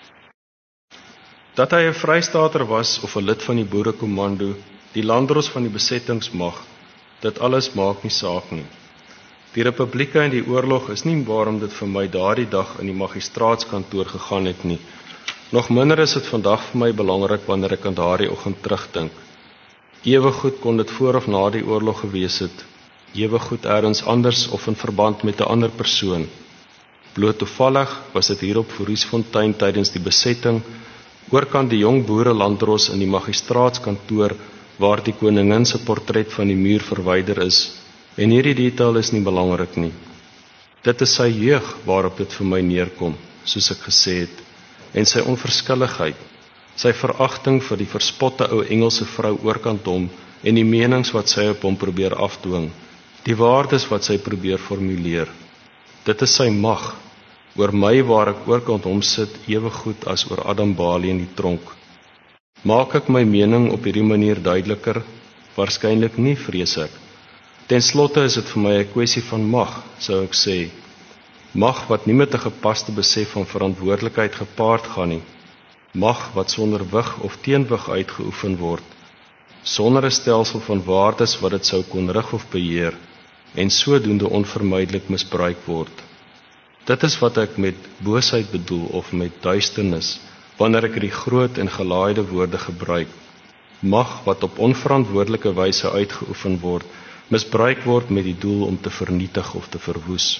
Dat hy 'n vrystater was of 'n lid van die boerekommando, die landros van die besettingsmag, dit alles maak nie saak nie. Die Republieke en die oorlog is nie waarom dit vir my daardie dag in die magistraatskantoor gegaan het nie. Nog minder is dit vandag vir my belangrik wanneer ek aan daardie oggend terugdink. Ewe goed kon dit voor of na die oorlog gewees het, ewe goed ergens anders of in verband met 'n ander persoon. Bloot toevallig was dit hier op Fouriesfontein tydens die besetting, oorkant die jong boere landros in die magistraatskantoor waar die koningin se portret van die muur verwyder is, en hierdie detail is nie belangrik nie. Dit is sy jeug waarop dit vir my neerkom, soos ek gesê het, en sy onverskilligheid, sy veragting vir die verspotte ou Engelse vrou oorkant hom en die menings wat sy op hom probeer afdwing, die waardes wat sy probeer formuleer. Dit is sy mag, oor my waar ek oorkant hom sit, ewe goed as oor Adam Bailey in die tronk. Maak ek my mening op hierdie manier duideliker? Waarskynlik nie, vrees ek. Ten slotte is dit vir my 'n kwessie van mag, sou ek sê. Mag wat nie met 'n gepaste besef van verantwoordelikheid gepaard gaan nie. Mag wat sonder wig of teenwig uitgeoefen word, sonder 'n stelsel van waardes wat dit sou kon rig of beheer, en sodoende onvermydelik misbruik word. Dit is wat ek met boosheid bedoel of met duisternis, wanneer ek die groot en gelaaide woorde gebruik. Mag wat op onverantwoordelike wyse uitgeoefen word, misbruik word met die doel om te vernietig of te verwoes.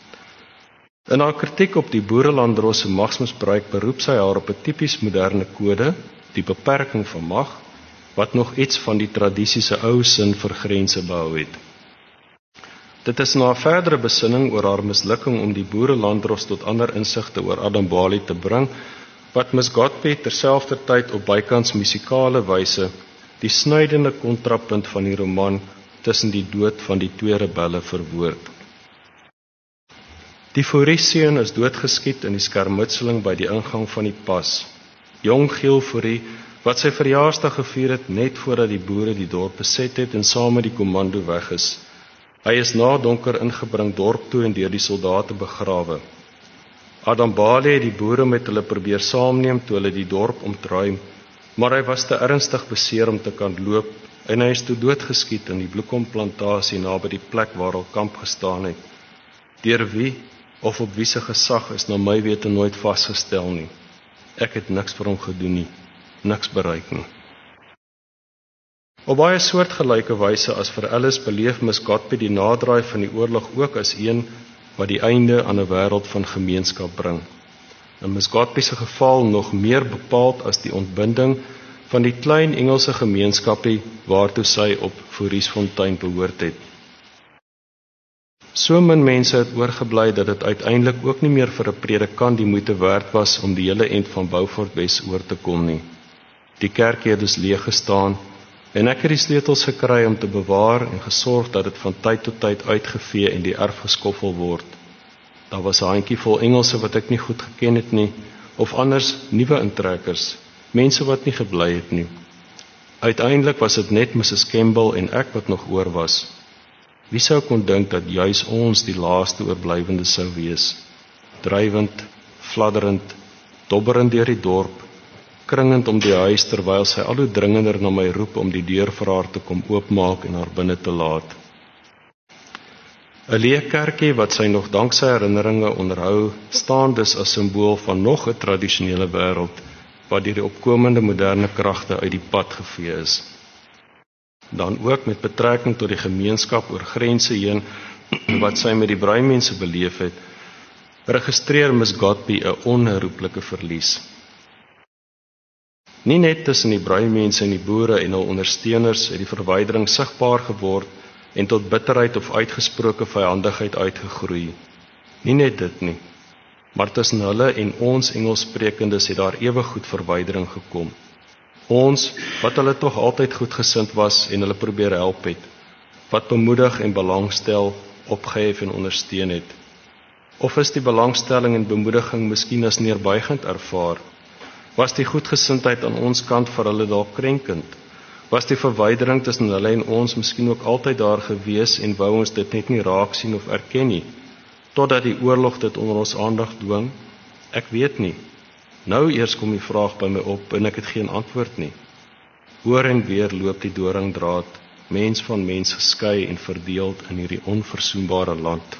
In haar kritiek op die boerelandros se magsmisbruik beroep sy haar op 'n tipies moderne kode, die beperking van mag, wat nog iets van die tradisie se ou sin vir grense behou het. Dit is na 'n verdere besinning oor haar mislukking om die boerelandros tot ander insigte oor Adam Bailey te bring, wat Miss Godby terselfdertyd op bykans musikale wyse die snydende kontrapunt van die roman tussen die dood van die twee rebelle verwoord. Die Fourie-seun is doodgeskiet in die skermutseling by die ingang van die pas. Jong Giel Fourie wat sy verjaarsdag gevier het net voordat die boere die dorp beset het en saam met die kommando weg is. Hy is na donker ingebring dorp toe en deur die soldate begrawe. Adam Bali het die boere met hulle probeer saamneem toe hulle die dorp ontruim, maar hy was te ernstig beseer om te kan loop en hy is toe doodgeskiet in die bloekomplantasie naby die plek waar hul kamp gestaan het. Deur wie of op wie se gesag is na my wete nooit vasgestel nie. Ek het niks vir hom gedoen nie, niks bereik nie. Op baie soortgelyke wyse as vir Ellis beleef Miss Godby die naderdraai van die oorlog ook as een wat die einde aan 'n wêreld van gemeenskap bring. In Miss Godby se geval nog meer bepaald as die ontbinding van die klein Engelse gemeenskapie waartoe sy op Foriesfontein behoort het. So min mense het oorgebly dat dit uiteindelik ook nie meer vir 'n predikant die moeite werd was om die hele end van Beaufort Wes oor te kom nie. Die kerk het dus leeg gestaan en ek het die sleutels gekry om te bewaar en gesorg dat dit van tyd tot tyd uitgevee en die erf geskoffel word. Daar was 'n handjie vol Engelse wat ek nie goed geken het nie, of anders nuwe intrekkers, mense wat nie gebly het nie. Uiteindelik was dit net Missus Campbell en ek wat nog oor was. Wie sou kon dink dat juis ons die laaste oorblywende sou wees? Drywend, fladderend, dobberend deur die dorp, kringend om die huis terwyl sy al hoe dringender na my roep om die deur vir haar te kom oopmaak en haar binne te laat. 'n Leë kerkie wat sy nog dank sy herinneringe onderhou, staan dus as simbool van nog 'n tradisionele wêreld wat deur die opkomende moderne kragte uit die pad gevee is. Dan ook met betrekking tot die gemeenskap oor grense heen wat sy met die Braaimense beleef het, registreer Miss Godby 'n onherroepelike verlies. Nie net tussen die Braaimense en die boere en hul ondersteuners het die verwydering sigbaar geword en tot bitterheid of uitgesproke vyandigheid uitgegroei. Nie net dit nie, maar tussen hulle en ons Engelssprekendes het daar ewig goed verwydering gekom. Ons, wat hulle tog altyd goedgesind was en hulle probeer help het, wat bemoedig en belangstel, opgehef en ondersteun het. Of is die belangstelling en bemoediging miskien as neerbuigend ervaar? Was die goedgesindheid aan ons kant vir hulle dalk krenkend? Was die verwydering tussen hulle en ons miskien ook altyd daar gewees en wou ons dit net nie raak sien of erken nie, totdat die oorlog dit onder ons aandag dwing? Ek weet nie. Nou eers kom die vraag by my op en ek het geen antwoord nie. Oor en weer loop die doringdraad, mens van mens geskei en verdeeld in hierdie onverzoenbare land.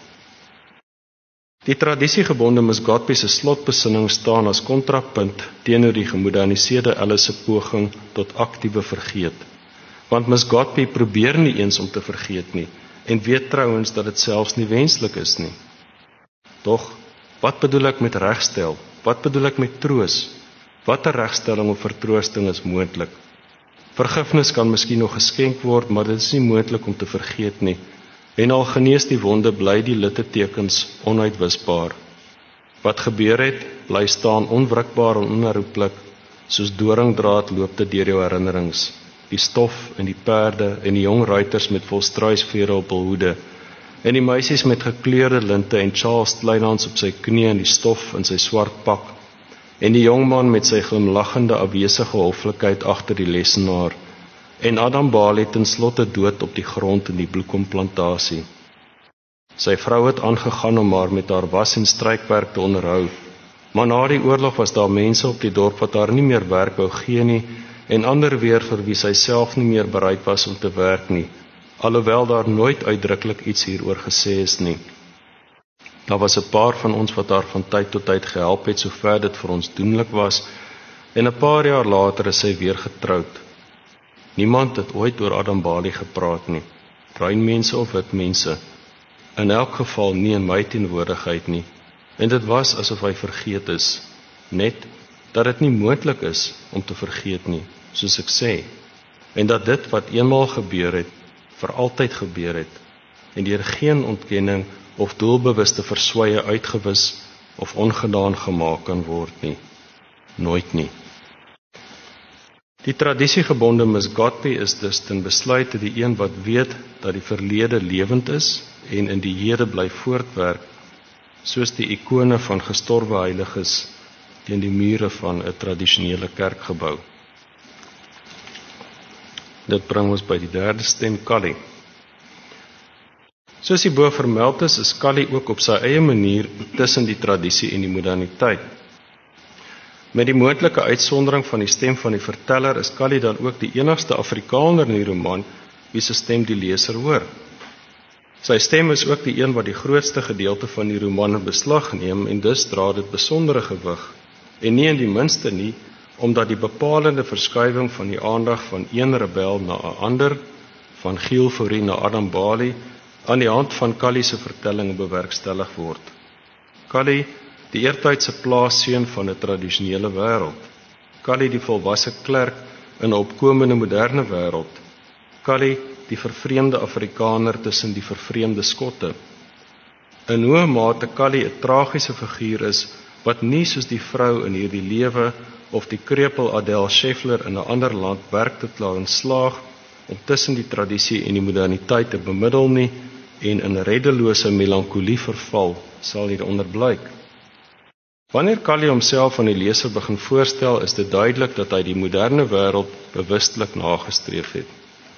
Die tradisiegebonde Miss Godby se slotbesinning staan as kontrapunt teenoor die gemoderniseerde Ellis se poging tot aktiewe vergeet. Want Miss Godby probeer nie eens om te vergeet nie en weet trouens dat dit selfs nie wenslik is nie. Tog, wat bedoel ek met regstel? Wat bedoel ek met troos? Watter regstelling of vertroosting is moontlik? Vergifnis kan miskien nog geskenk word, maar dit is nie moontlik om te vergeet nie. En al genees die wonde, bly die littekens onuitwisbaar. Wat gebeur het, bly staan onwrikbaar en onherroepelik, soos doringdraad loop dit deur jou herinnerings. Die stof en die perde en die jong ruiters met volstruisvere op hul hoede, en die meisies met gekleurde linte en Charles Kleinhans op sy knie en die stof in sy swart pak, en die jongman met sy glimlaggende afwesige hoflikheid agter die lesenaar, en Adam Bali ten slotte dood op die grond in die bloekomplantasie. Sy vrou het aangegaan om haar met haar was en strykwerk te onderhou, maar na die oorlog was daar mense op die dorp wat haar nie meer werk wou gee nie, en ander weer vir wie sy self nie meer bereid was om te werk nie, alhoewel daar nooit uitdruklik iets hieroor gesê is nie. Daar was 'n paar van ons wat haar van tyd tot tyd gehelp het, sover dit vir ons doenlik was, en 'n paar jaar later is sy weer getroud. Niemand het ooit oor Adam Bali gepraat nie, bruin mense of wit mense, in elk geval nie in my teenwoordigheid nie, en dit was asof hy vergeet is, net dat dit nie moontlik is om te vergeet nie, soos ek sê, en dat dit wat eenmaal gebeur het, vir altyd gebeur het, en deur geen ontkenning of doelbewuste verswye uitgewis of ongedaan gemaak kan word nie, nooit nie. Die tradisiegebonde Miss Godby is dus ten besluite die een wat weet dat die verlede lewend is en in die hede bly voortwerk, soos die ikone van gestorwe heiliges teen die mure van 'n tradisionele kerkgebou. Dit bring ons by die derde stem, Kali. Soos hierbo vermeld is, is Kali ook op sy eie manier tussen die tradisie en die moderniteit. Met die moontlike uitsondering van die stem van die verteller is Kali dan ook die enigste Afrikaner in die roman wie se stem die leser hoor. Sy stem is ook die een wat die grootste gedeelte van die roman in beslag neem en dus dra dit besondere gewig, en nie in die minste nie, omdat die bepalende verskuiwing van die aandag van een rebel na 'n ander, van Giel Fourie na Adam Bali, aan die hand van Kali se vertelling bewerkstellig word. Kali, die eertydse plaasseun van 'n tradisionele wêreld. Kali, die volwasse klerk in 'n opkomende moderne wêreld. Kali, die vervreemde Afrikaner tussen die vervreemde Skotte. In hoë mate Kali 'n tragiese figuur is, wat nie soos die vrou in hierdie lewe of die krepel Adele Scheffler in 'n ander land werk te klaar slaag om tussen die tradisie en die moderniteit te bemiddel nie en in reddelose melankolie verval, sal hieronder blyk. Wanneer Kali homself aan die leser begin voorstel, is dit duidelik dat hy die moderne wêreld bewustelik nagestreef het.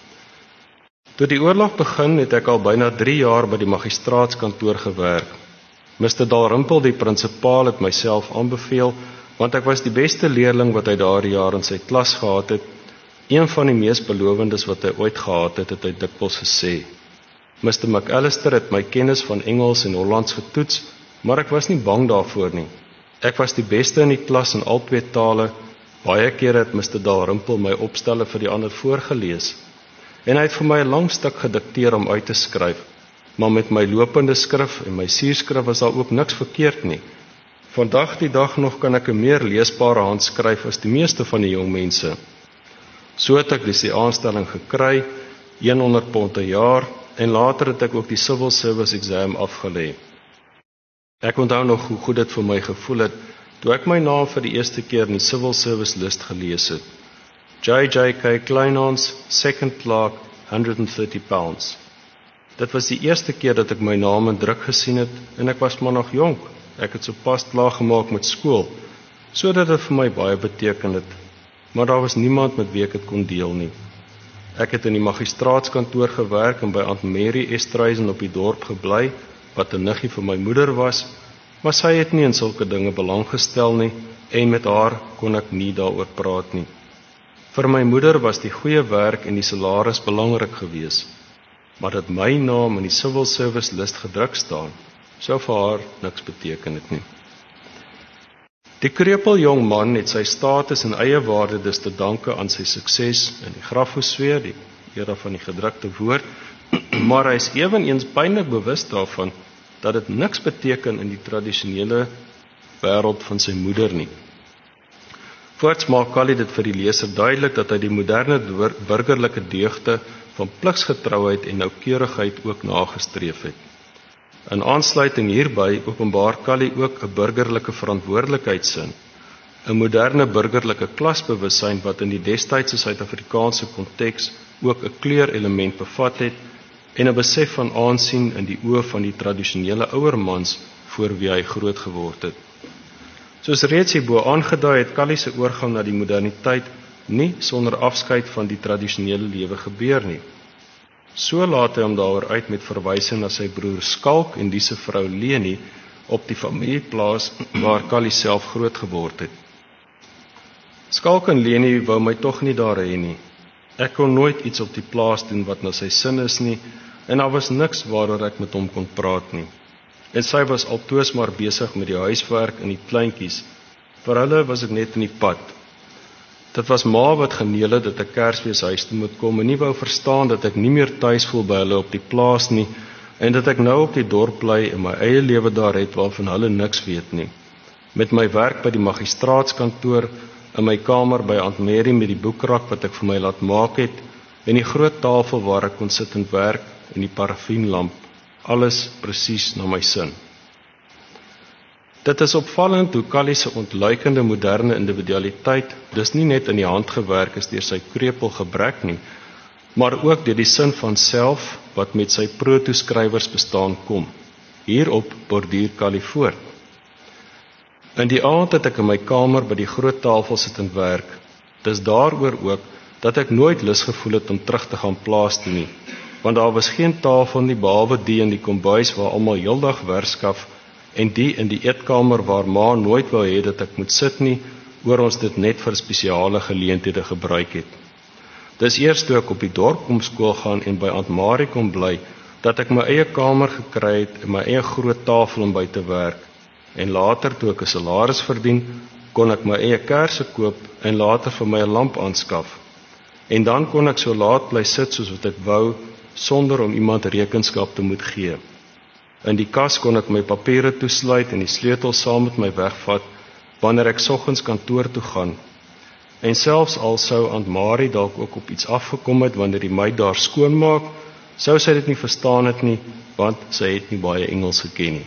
Toe die oorlog begin, het ek al byna drie jaar by die magistraatskantoor gewerk. mister Dalrymple, die prinsipaal, het myself aanbeveel, want ek was die beste leerling wat hy daardie jaar in sy klas gehad het. Een van die mees belowendes wat hy ooit gehad het, het hy dikwels gesê. mister McAllister het my kennis van Engels en Hollands getoets, maar ek was nie bang daarvoor nie. Ek was die beste in die klas in al twee tale. Baie kere het mister Dalrymple my opstelle vir die ander voorgelees. En hy het vir my 'n lang stuk gedikteer om uit te skryf, maar met my lopende skrif en my suurskrif was daar ook niks verkeerd nie. Vandag die dag nog kan ek 'n meer leesbare hand skryf as die meeste van die jong mense. So het ek dus die aanstelling gekry, honderd pond per jaar, en later het ek ook die Civil Service exam afgelê. Ek onthou nog hoe goed dit vir my gevoel het, toe ek my naam vir die eerste keer in die Civil Service list gelees het. J J K Kleinhans, second clerk, one hundred thirty pounds. Dit was die eerste keer dat ek my naam in druk gesien het, en ek was maar nog jonk. Ek het sopas klaar gemaak met skool, sodat dit vir my baie beteken het. Maar daar was niemand met wie ek dit kon deel nie. Ek het in die magistraatskantoor gewerk en by Aunt Mary Estreisen op die dorp gebly, wat 'n niggie vir my moeder was, maar sy het nie in sulke dinge belang gestel nie, en met haar kon ek nie daaroor praat nie. Vir my moeder was die goeie werk en die salaris belangrik gewees, maar dat my naam in die Civil Service list gedruk staan, sou vir haar niks beteken het nie. Die krepel jong man het sy status en eie waarde dus te danke aan sy sukses in die grafosfeer, die era van die gedrukte woord, maar hy is eweneens pynlik bewus daarvan dat dit niks beteken in die tradisionele wêreld van sy moeder nie. Voorts maak Kali dit vir die leser duidelik dat hy die moderne burgerlike deugde van pligsgetrouheid en noukeurigheid ook nagestreef het. In aansluiting hierby openbaar Kali ook 'n burgerlike verantwoordelikheidsin, 'n moderne burgerlike klasbewussyn wat in die destydse Suid-Afrikaanse konteks ook 'n kleurelement bevat het en 'n besef van aansien in die oë van die tradisionele ouer mans voor wie hy groot geword het. Soos reeds hierbo aangedui het Kali se oorgang na die moderniteit nie sonder afskeid van die tradisionele lewe gebeur nie. So laat hy hom daaroor uit met verwysing na sy broer Skalk en die se vrou Leni op die familieplaas waar Kali self groot geword het. Skalk en Leni wou my tog nie daar hê nie. Ek kon nooit iets op die plaas doen wat na sy sin is nie, en daar was niks waaroor ek met hom kon praat nie. En sy was altoos maar besig met die huiswerk en die kleintjies. Vir hulle was ek net in die pad. Dit was ma wat geneel het dat ek Kersfees huis toe moet kom en nie wou verstaan dat ek nie meer tuis voel by hulle op die plaas nie en dat ek nou op die dorp bly en my eie lewe daar het waarvan hulle niks weet nie. Met my werk by die magistraatskantoor, in my kamer by Aunt Mary met die boekrak wat ek vir my laat maak het en die groot tafel waar ek kon sit en werk en die parafienlamp, alles presies na my sin. Dit is opvallend hoe Kali se ontluikende moderne individualiteit dus nie net in die hand gewerk is deur sy krepel gebrek nie, maar ook deur die sin van self wat met sy proto-skrywers bestaan kom. Hierop borduur Kali voort. In die aand het ek in my kamer by die groot tafel sit en werk. Dis daaroor ook dat ek nooit lus gevoel het om terug te gaan plaas toe nie, want daar was geen tafel nie behalwe die in die kombuis waar almal heeldag werskaf en die in die eetkamer waar ma nooit wou hê dat ek moet sit nie, oor ons dit net vir spesiale geleenthede gebruik het. Dis eers toe ek op die dorp kom skool gaan en by Aunt Marie kom bly, dat ek my eie kamer gekry het en my eie groot tafel om by te werk. En later toe ek 'n salaris verdien, kon ek my eie kersse koop en later vir my 'n lamp aanskaf. En dan kon ek so laat bly sit soos wat ek wou, sonder om iemand rekenskap te moet gee. In die kas kon ek my papiere toesluit en die sleutel saam met my wegvat, wanneer ek soggens kantoor toe gaan. En selfs al sou Aunt Marie dalk ook op iets afgekom het wanneer die meid daar skoonmaak, sou sy dit nie verstaan het nie, want sy het nie baie Engels geken nie.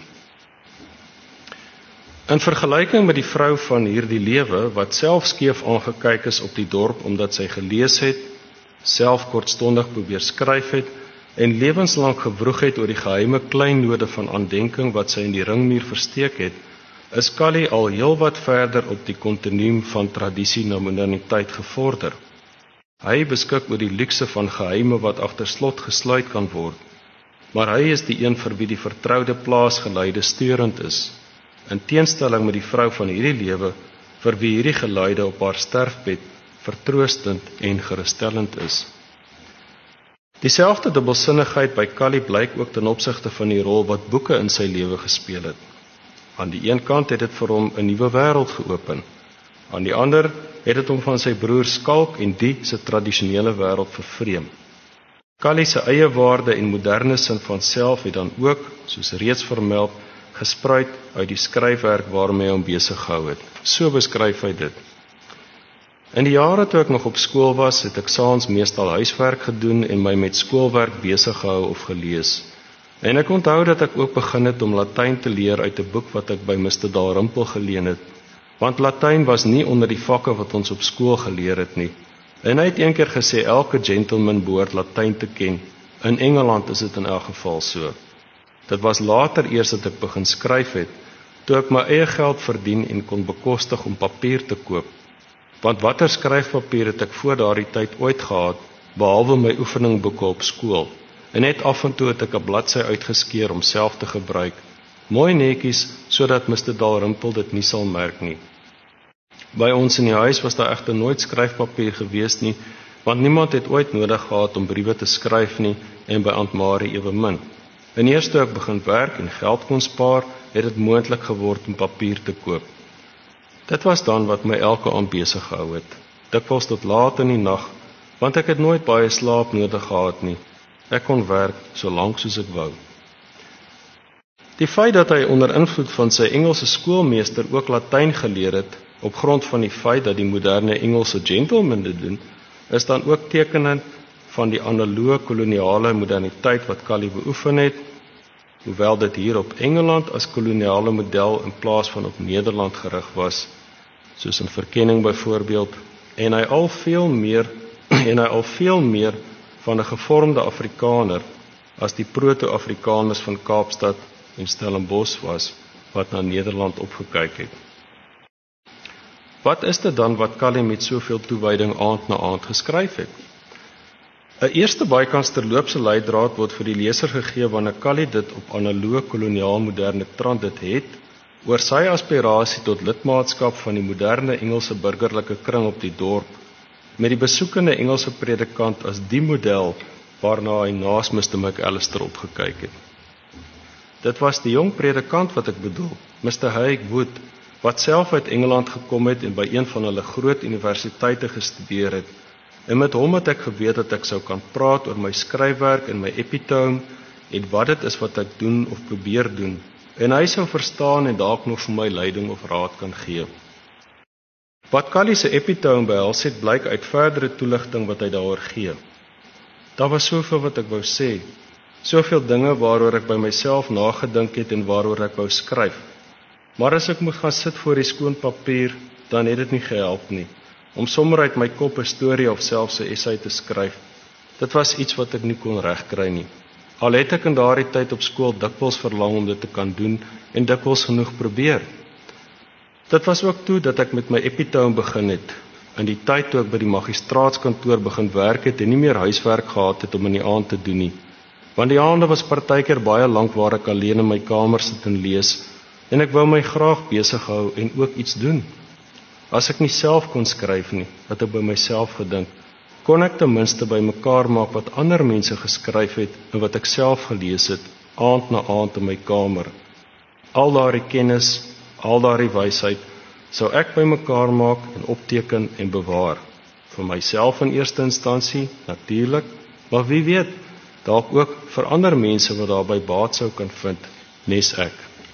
In vergelyking met die vrou van hierdie lewe, wat self skeef aangekyk is op die dorp omdat sy gelees het, self kortstondig probeer skryf het, en lewenslang gewroeg het oor die geheime kleinnode van aandenking wat sy in die ringmuur versteek het, is Callie al heel wat verder op die kontinuum van tradisie na moderniteit gevorder. Hy beskik oor die luukse van geheime wat agter slot gesluit kan word, maar hy is die een vir wie die vertroude plaasgeluide steurend is, in teenstelling met die vrou van hierdie lewe, vir wie hierdie geluide op haar sterfbed vertroostend en gerusstellend is. Dieselfde dubbelsinnigheid by Callie blyk ook ten opsigte van die rol wat boeke in sy lewe gespeel het. Aan die een kant het dit vir hom 'n nuwe wêreld geopen. Aan die ander het dit hom van sy broer skalk en die se tradisionele wêreld vervreem. Callie se eie waarde en moderne sin van self het dan ook, soos reeds vermeld, gespruit uit die skryfwerk waarmee hy hom besig gehou het. So beskryf hy dit. In die jare toe ek nog op skool was, het ek saans meestal huiswerk gedoen en my met skoolwerk besig gehou of gelees. En ek onthou dat ek ook begin het om Latyn te leer uit 'n boek wat ek by mister Dalrymple geleen het, want Latyn was nie onder die vakke wat ons op skool geleer het nie. En hy het eendag gesê elke gentleman behoort Latyn te ken. In Engeland is dit in elk geval so. Dit was later eers dat ek begin skryf het, toe ek my eie geld verdien en kon bekostig om papier te koop. Want watter skryfpapier het ek voor daardie tyd ooit gehad, behalwe my oefeningboeke op skool, en net af en toe het ek 'n bladsy uitgeskeer om self te gebruik, mooi netjies, sodat mister Dalrymple dit nie sal merk nie. By ons in die huis was daar egter nooit skryfpapier gewees nie, want niemand het ooit nodig gehad om briewe te skryf nie, en by Aunt Marie ewemin. En eers toe ek begin werk en geld kon spaar, het dit moontlik geword om papier te koop. Dit was dan wat my elke aand besig gehou het, dikwels tot laat in die nag, want ek het nooit baie slaap nodig gehad nie. Ek kon werk so lank soos ek wou. Die feit dat hy onder invloed van sy Engelse skoolmeester ook Latyn geleer het, op grond van die feit dat die moderne Engelse gentleman dit doen, is dan ook tekenend van die analoë koloniale moderniteit wat Callie beoefen het, hoewel dit hier op Engeland as koloniale model in plaas van op Nederland gerig was, soos in verkenning byvoorbeeld, en hy al veel meer en hy al veel meer van 'n gevormde Afrikaner as die proto-Afrikaners van Kaapstad en Stellenbosch was, wat na Nederland opgekyk het. Wat is dit dan wat Callie met soveel toewyding aand na aand geskryf het? 'n Eerste bykans terloopse leidraad word vir die leser gegee wanneer Callie dit op analoë koloniaal-moderne trant dit het, oor sy aspirasie tot lidmaatskap van die moderne Engelse burgerlike kring op die dorp, met die besoekende Engelse predikant as die model waarna hy naas mister McAllister opgekyk het. Dit was die jong predikant wat ek bedoel, mister Haig Wood, wat self uit Engeland gekom het en by een van hulle groot universiteite gestudeer het, en met hom het ek geweet dat ek sou kan praat oor my skryfwerk en my epitome, en wat dit is wat ek doen of probeer doen, en hy sou verstaan en dalk nog vir my leiding of raad kan gee. Wat Callie se epitome behels het, blyk uit verdere toelichting wat hy daaroor gee. Daar was soveel wat ek wou sê, soveel dinge waaroor ek by myself nagedink het en waaroor ek wou skryf. Maar as ek moet gaan sit voor die skoon papier, dan het dit nie gehelp nie, om sommer uit my kop 'n storie of selfs 'n essay te skryf. Dit was iets wat ek nie kon regkry nie. Al het ek in daardie tyd op skool dikwels verlang om dit te kan doen en dikwels genoeg probeer. Dit was ook toe dat ek met my epitome begin het, in die tyd toe ek by die magistraatskantoor begin werk het en nie meer huiswerk gehad het om in die aand te doen nie. Want die aande was partykeer baie lank waar ek alleen in my kamer sit en lees, en ek wou my graag besig hou en ook iets doen. As ek nie self kon skryf nie, het ek by myself gedink, kon ek ten minste by mekaar maak wat ander mense geskryf het en wat ek self gelees het, aand na aand in my kamer. Al daardie kennis, al daardie wysheid, sou ek by mekaar maak en opteken en bewaar. Vir myself in eerste instansie, natuurlik, maar wie weet, dalk ook vir ander mense wat daarby baat sou kan vind, nes ek.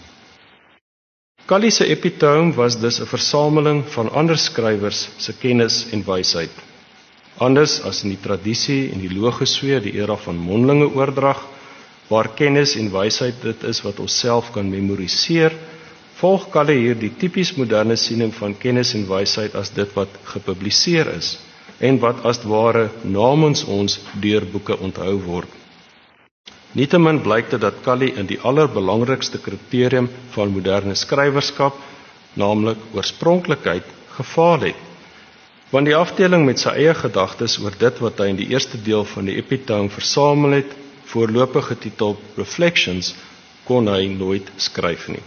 Kali se epitoom was dus 'n versameling van ander skrywers se kennis en wysheid. Anders as in die tradisie en die logosfeer, die era van mondelinge oordrag, waar kennis en wysheid dit is wat ons self kan memoriseer, volg Kali hier die tipies moderne siening van kennis en wysheid as dit wat gepubliseer is en wat as ware namens ons deur boeke onthou word. Nietemin blyk dit dat Kali in die allerbelangrikste kriterium van moderne skrywerskap, naamlik oorspronklikheid, gefaal het. Want die afdeling met sy eie gedagtes oor dit wat hy in die eerste deel van die epitoom versamel het, voorlopig getiteld Reflections, kon hy nooit skryf nie.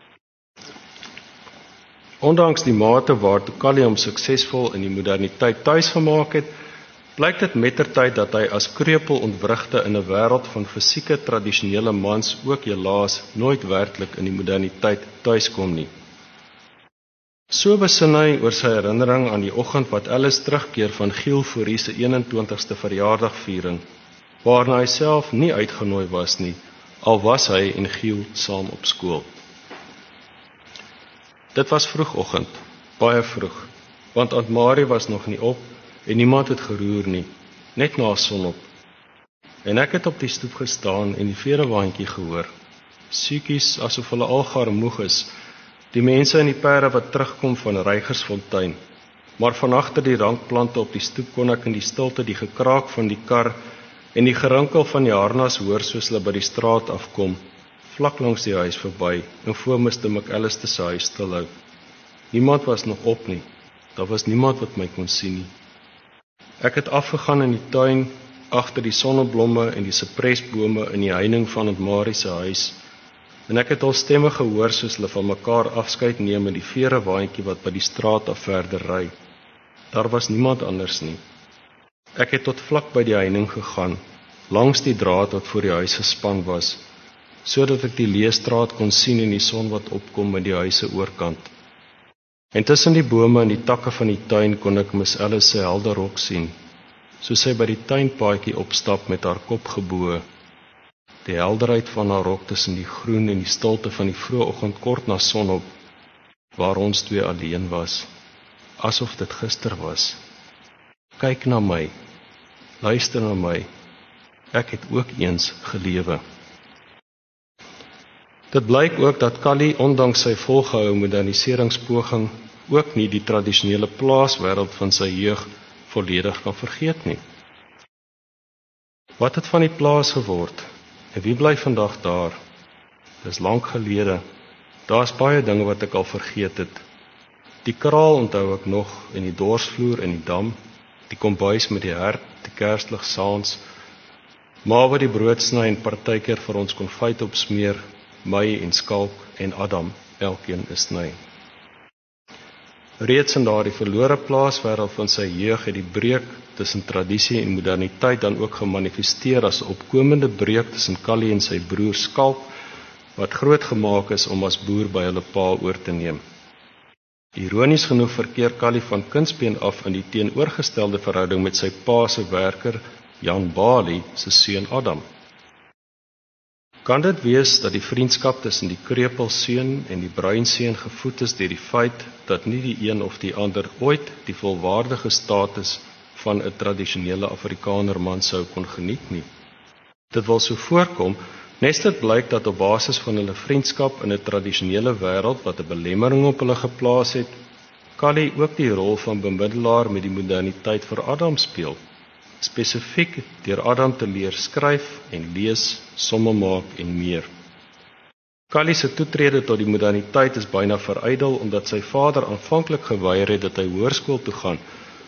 Ondanks die mate waartoe Kali hom suksesvol in die moderniteit tuis gemaak het, blyk dit mettertyd dat hy as kreupel ontwrigte in 'n wêreld van fisieke tradisionele mans ook helaas nooit werklik in die moderniteit tuiskom nie. So besin hy oor sy herinnering aan die oggend wat Alice terugkeer van Giel Fourie se eenentwintigste verjaardagviering, waarna hy self nie uitgenooi was nie, al was hy en Giel saam op skool. Dit was vroegoggend, baie vroeg, want Aunt Marie was nog nie op en niemand het geroer nie, net na sonop. En ek het op die stoep gestaan en die veerewaandjie gehoor. Siekies asof hulle algaar moeg is, die mense in die perde wat terugkom van Reigersfontein. Maar van agter die rankplante op die stoep kon ek in die stilte die gekraak van die kar en die gerinkel van die harnas hoor soos hulle by die straat afkom, vlak langs die huis verby, en voor my stem ek Alice se huis stilhou. Niemand was nog op nie, daar was niemand wat my kon sien nie. Ek het afgegaan in die tuin, agter die sonneblomme en die sipresbome in die heining van Aunt Marie se huis, en ek het al stemme gehoor soos hulle van mekaar afskeid neem in die veerewaandjie wat by die straat af verder ry. Daar was niemand anders nie. Ek het tot vlak by die heining gegaan, langs die draad wat voor die huis gespan was, sodat ek die leesstraat kon sien en die son wat opkom in die huise oorkant. En tussen die bome en die takke van die tuin kon ek Miss Alice se helder rok sien, soos sy by die tuinpaadjie opstap met haar kop gebo. Die helderheid van haar rok tussen die groen en die stilte van die vroegoggend kort na sonop, waar ons twee alleen was, asof dit gister was. Kyk na my, luister na my, ek het ook eens gelewe. Dit blyk ook dat Kali, ondanks sy volgehoue moderniseringspoging, ook nie die tradisionele plaaswêreld van sy jeug volledig kan vergeet nie. Wat het van die plaas geword? En wie bly vandag daar? Dis lank gelede. Daar's baie dinge wat ek al vergeet het. Die kraal onthou ek nog, en die dorsvloer in die dam, die kombuis met die hert, die kerslig saans, ma wat die brood sny en partykeer vir ons konfyt opsmeer, my en Skalk en Adam, elkeen is sny. Reeds in daardie verlore plaaswêreld van sy jeug het die breuk tussen tradisie en moderniteit dan ook gemanifesteer as 'n opkomende breuk tussen Kali en sy broer Skalk, wat groot gemaak is om as boer by hulle pa oor te neem. Ironies genoeg verkeer Kali van kindsbeen af in die teenoorgestelde verhouding met sy pa se werker, Jan Bali, se seun Adam. Kan dit wees dat die vriendskap tussen die kreupelseun en die bruinseun gevoed is deur die feit dat nie die een of die ander ooit die volwaardige status van 'n tradisionele Afrikaner man sou kon geniet nie? Dit wil so voorkom, nes dit blyk dat op basis van hulle vriendskap in 'n tradisionele wêreld wat 'n belemmering op hulle geplaas het, Kali ook die rol van bemiddelaar met die moderniteit vir Adam speel, spesifiek deur Adam te leer skryf en lees, somme maak en meer. Kali se toetrede tot die moderniteit is byna verydel omdat sy vader aanvanklik geweier het dat hy hoërskool toe gaan,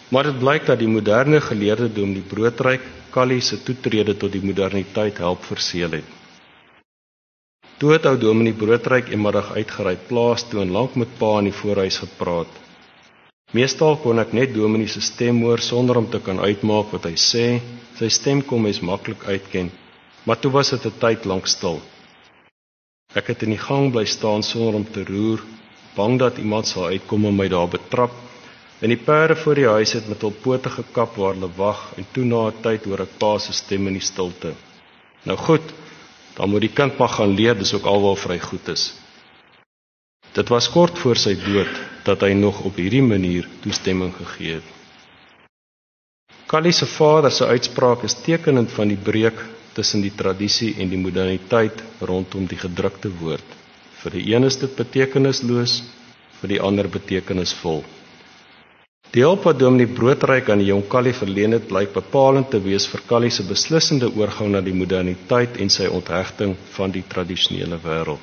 Maar dit blyk dat die moderne geleerde Dominee Broodryk Callie se toetrede tot die moderniteit help verseël het. Toe het ou Dominee Broodryk eenmiddag uitgery plaas toe en lank met pa in die voorhuis gepraat. Meestal kon ek net Dominee se stem hoor sonder om te kan uitmaak wat hy sê. Sy stem kon mens maklik uitken, maar toe was dit 'n tyd lank stil. Ek het in die gang bly staan sonder om te roer, bang dat iemand sal uitkom en my daar betrap. En die perde voor die huis het met hul pote gekap waar hulle wag en toe na 'n tyd hoor ek pa se stem in die stilte. Nou goed, dan moet die kind maar gaan leer, dis ook alwaar hy goed is. Dit was kort voor sy dood dat hy nog op hierdie manier toestemming gegee het. Callie se vader se uitspraak is tekenend van die breuk tussen die tradisie en die moderniteit rondom die gedrukte woord. Vir die een is dit betekenisloos, vir die ander betekenisvol. Die hulp wat Dominee Broodryk aan die jong Callie verleen het, blyk bepalend te wees vir Callie se beslissende oorgang na die moderniteit en sy onthegting van die tradisionele wêreld.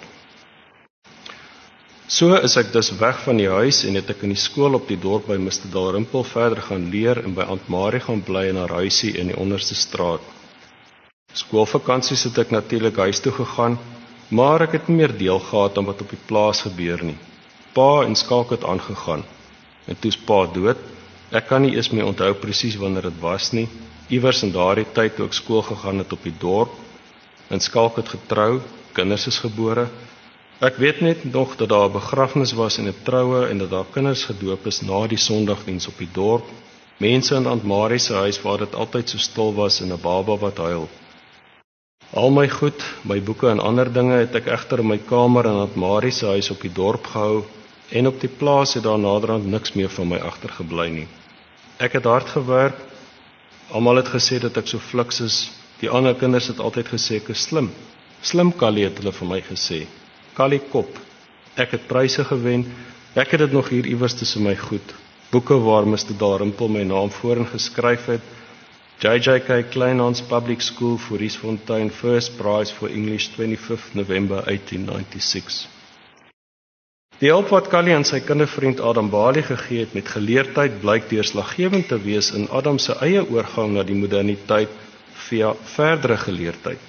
So is ek dus weg van die huis en het ek in die skool op die dorp by Mister Dalrymple verder gaan leer en by Aunt Marie gaan bly in haar huisie in die onderste straat. Skoolvakansies het ek natuurlik huis toe gegaan, maar ek het nie meer deel gehad aan wat op die plaas gebeur nie. Pa en Skalk het aangegaan. En toe's pa dood, ek kan nie eens meer onthou presies wanneer dit was nie, iewers in daardie tyd toe ek skool gegaan het op die dorp, en Skalk het getrou, kinders is gebore. Ek weet net nog dat daar 'n begrafnis was en 'n troue en dat daar kinders gedoop is na die Sondagdiens op die dorp, mense in Aunt Marie se huis waar dit altyd so stil was en 'n baba wat huil. Al my goed, my boeke en ander dinge het ek egter in my kamer in Aunt Marie se huis op die dorp gehou, en op die plaas het daar naderhand niks meer van my agtergebly nie. Ek het hard gewerk, almal het gesê dat ek so fliks is, die ander kinders het altyd gesê ek is slim. Slim Callie het hulle vir my gesê. Callie kop. Ek het pryse gewen, ek het dit nog hier iewers tussen my goed. Boeke waar Mister Dalrymple my naam voorin geskryf het, J J K Kleinhans Public School, Fouriesfontein, First Prize for English, twenty-fifth November eighteen ninety-six. Die hulp wat Callie aan sy kindervriend Adam Bali gegee het met geleerdheid blyk deurslaggewend te wees in Adam se eie oorgang na die moderniteit via verdere geleerdheid.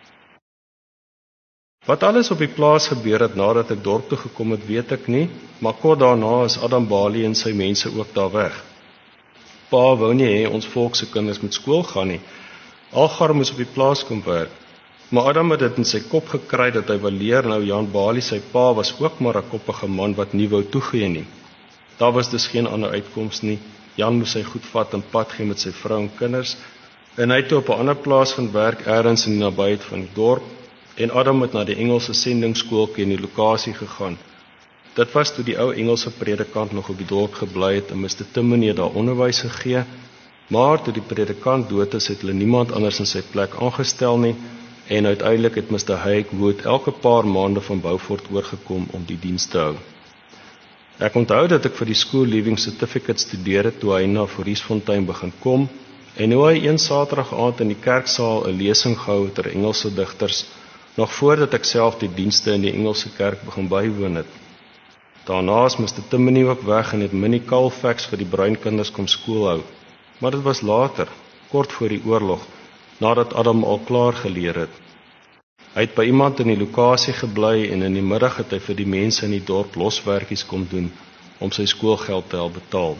Wat alles op die plaas gebeur het nadat ek dorp toe gekom het, weet ek nie, maar kort daarna is Adam Bali en sy mense ook daar weg. Pa wou nie hê ons volk se kinders moet skool gaan nie. Algar moes op die plaas kom werk. Maar Adam het dit in sy kop gekry dat hy wil leer, nou Jan Bali, sy pa, was ook maar 'n koppige man wat nie wou toegee nie. Daar was dus geen ander uitkoms nie. Jan moes sy goed vat en pad gee met sy vrou en kinders, en hy het op 'n ander plaas gaan werk, ergens in die nabyheid van die dorp, en Adam het na die Engelse sendingskoolkie in die lokasie gegaan. Dit was toe die ou Engelse predikant nog op die dorp gebly het en Mister Timmerman daar onderwys gegee, maar toe die predikant dood is, het hulle niemand anders in sy plek aangestel nie, en uiteindelik het Mister Hakewood elke paar maande van Beaufort oorgekom om die diens te hou. Ek onthou dat ek vir die School Leaving Certificate studeer het toe hy na Fouriesfontein begin kom, en hoe hy een Saterdag aand in die kerksaal 'n lesing gehou het oor Engelse digters, nog voordat ek self die dienste in die Engelse kerk begin bywoon het. Daarna is Mister Timmerman ook weg en het Minnie Colfax vir die bruin kinders kom skool hou. Maar dit was later, kort voor die oorlog, nadat Adam al klaar geleer het. Hy het by iemand in die lokasie gebly en in die middag het hy vir die mense in die dorp loswerkies kom doen om sy skoolgeld te help betaal.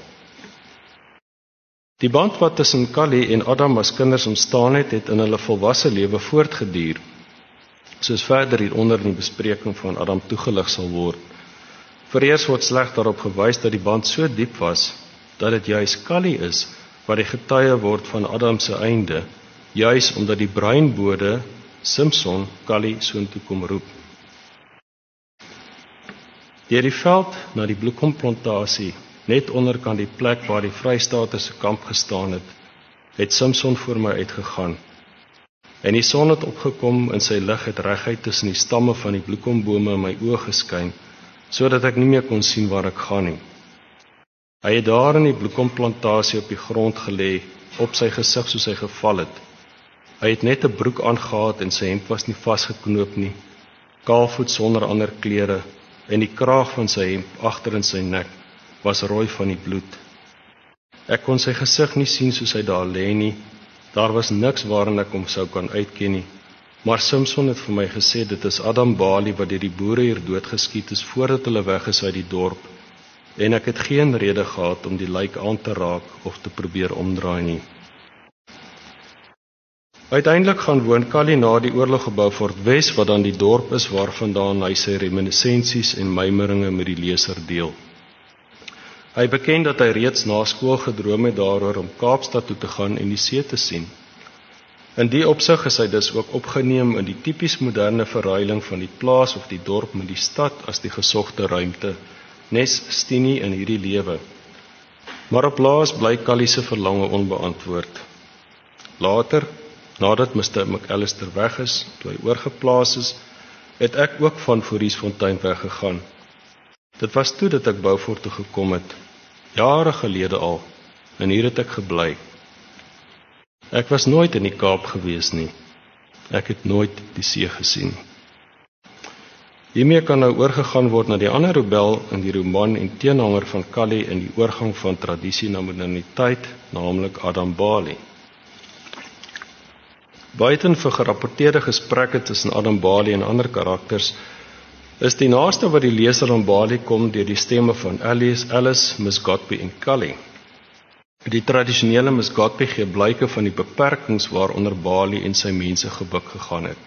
Die band wat tussen Callie en Adam as kinders ontstaan het, het in hulle volwasse lewe voortgeduur, soos verder hieronder in die bespreking van Adam toegelig sal word. Vereers word slegs daarop gewys dat die band so diep was, dat dit juis Callie is, wat die getuie word van Adam se einde, juis omdat die breinbode Simpson Callie soontoe kom roep. Deur die veld na die bloekomplantasie, net onderkant die plek waar die Vrystaaters se kamp gestaan het, het Simpson voor my uitgegaan. En die son het opgekom en sy lig het reguit tussen die stamme van die bloekombome in my oë geskyn, sodat ek nie meer kon sien waar ek gaan nie. Hy het daar in die bloekomplantasie op die grond gelê, op sy gesig soos hy geval het. Hy het net 'n broek aangetree en sy hemp was nie vasgeknoop nie, kaalvoet sonder ander klere, en die kraag van sy hemp agter in sy nek was rooi van die bloed. Ek kon sy gesig nie sien soos hy daar lê nie. Daar was niks waarin ek hom sou kan uitken nie. Maar Simson het vir my gesê dit is Adam Bali wat deur die boere hier doodgeskiet is voordat hulle weg is uit die dorp. En ek het geen rede gehad om die lijk aan te raak of te probeer omdraai nie. Uiteindelik gaan woon Callie na die oorlog gebou Fort Wes, wat dan die dorp is waarvandaan hy sy reminiscensies en mymeringe met die leser deel. Hy beken dat hy reeds na skool gedroom het daaroor om Kaapstad toe te gaan en die see te sien. In die opsig is hy dus ook opgeneem in die tipies moderne verruiling van die plaas of die dorp met die stad as die gesogte ruimte, nes Stinie in hierdie lewe. Maar op laas bly Callie se verlange onbeantwoord. Later, nadat mister McAllister weg is, toe hy oorgeplaas is, het ek ook van Fourierfontein weggegaan. Dit was toe dat ek Beaufort toe gekom het, jare gelede al, en hier het ek gebly. Ek was nooit in die Kaap gewees nie. Ek het nooit die see gesien. Hiermee kan nou oorgegaan word na die ander rebel in die roman en teenhanger van Callie in die oorgang van tradisie na moderniteit, naamlik Adam Bali. Buiten vir gerapporteerde gesprekke tussen Adam Bali en ander karakters, is die naaste wat die leser aan Bali kom deur die stemme van Alice, Alice, Miss Godby en Callie. Die tradisionele Miss Godby gee blyke van die beperkings waaronder Bali en sy mense gebuk gegaan het.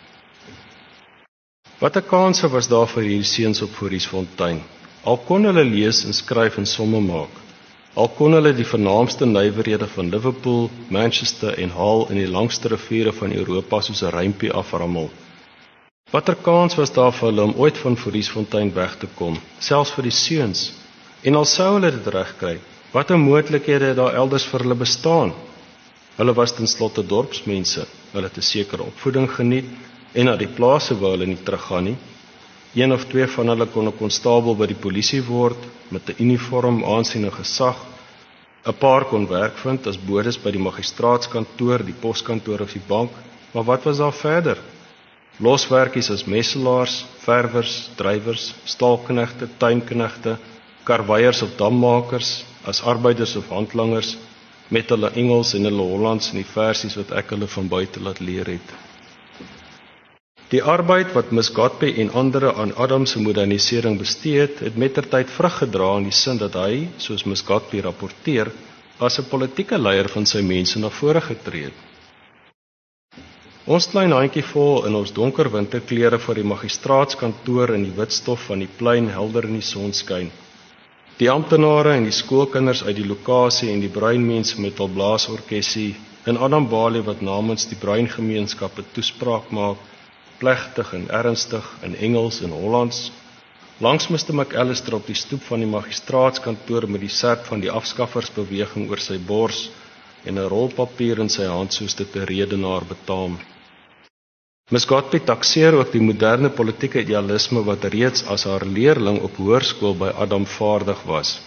Wat 'n kanse was daar vir hierdie seuns op Fourierfontein. Al kon hulle lees en skryf en somme maak. Al kon hulle die vernaamste nywerhede van Liverpool, Manchester en Hull in die langste riviere van Europa soos 'n rympie aframmel. Watter kans was daar vir hulle om ooit van Fourierfontein weg te kom, selfs vir die seuns? En al sou hulle dit regkry, watter moontlikhede het daar elders vir hulle bestaan? Hulle was ten slotte dorpsmense, hulle het 'n sekere opvoeding geniet en na die plase wou hulle nie teruggaan nie. Een of twee van hulle kon 'n konstabel by die polisie word, met 'n uniform, aansien en gesag. 'n Paar kon werk vind as bodes by die magistraatskantoor, die poskantoor of die bank, maar wat was daar verder? Loswerkies as messelaars, verwers, drywers, staalknegte, tuinknegte, karweiers of dammakers, as arbeiders of handlangers, met hulle Engels en hulle Hollands en die versies wat ek hulle van buite laat leer het. Die arbeid wat Miss Godby en ander aan Adam se modernisering bestee het, het mettertyd vrug gedra in die sin dat hy, soos Miss Godby rapporteer, as 'n politieke leier van sy mense na vore getree het. Ons klein handjie vol in ons donker winterklere vir die magistraatskantoor in die wit stof van die plein helder in die sonskyn. Die amptenare en die skoolkinders uit die lokasie en die bruinmense met hul blaasorkesie en Adam Bali wat namens die bruingemeenskappe toespraak maak, plegtig en ernstig in Engels en Hollands, langs mister McAllister op die stoep van die magistraatskantoor met die serp van die afskaffersbeweging oor sy bors en 'n rol papier in sy hand soos dit 'n redenaar betaam. Miss Godby takseer ook die moderne politieke idealisme wat reeds as haar leerling op hoërskool by Adam vaardig was.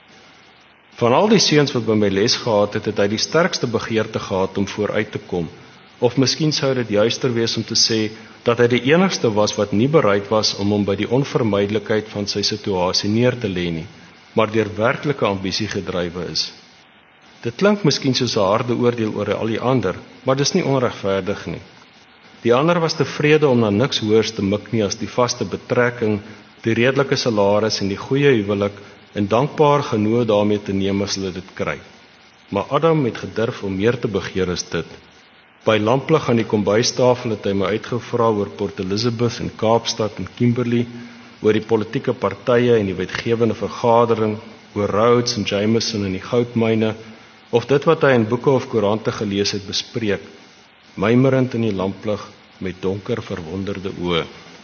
Van al die seuns wat by my les gehad het, het hy die sterkste begeerte gehad om vooruit te kom, of miskien sou dit juister wees om te sê dat hy die enigste was wat nie bereid was om hom by die onvermydelikheid van sy situasie neer te lê nie, maar deur werklike ambisie gedrywe is. Dit klink miskien soos 'n harde oordeel oor al die ander, maar dis nie onregverdig nie. Die ander was tevrede om na niks hoërs te mik nie as die vaste betrekking, die redelike salaris en die goeie huwelik, en dankbaar genoeg daarmee te neem as hulle dit kry. Maar Adam het gedurf om meer te begeer as dit. By lamplig aan die kombuistafel het hy my uitgevra oor Port Elizabeth en Kaapstad en Kimberley, oor die politieke partye en die wetgewende vergadering, oor Rhodes en Jameson en die goudmyne, of dit wat hy in boeke of koerante gelees het bespreek, mymerend in die lamplig met donker verwonderde oë.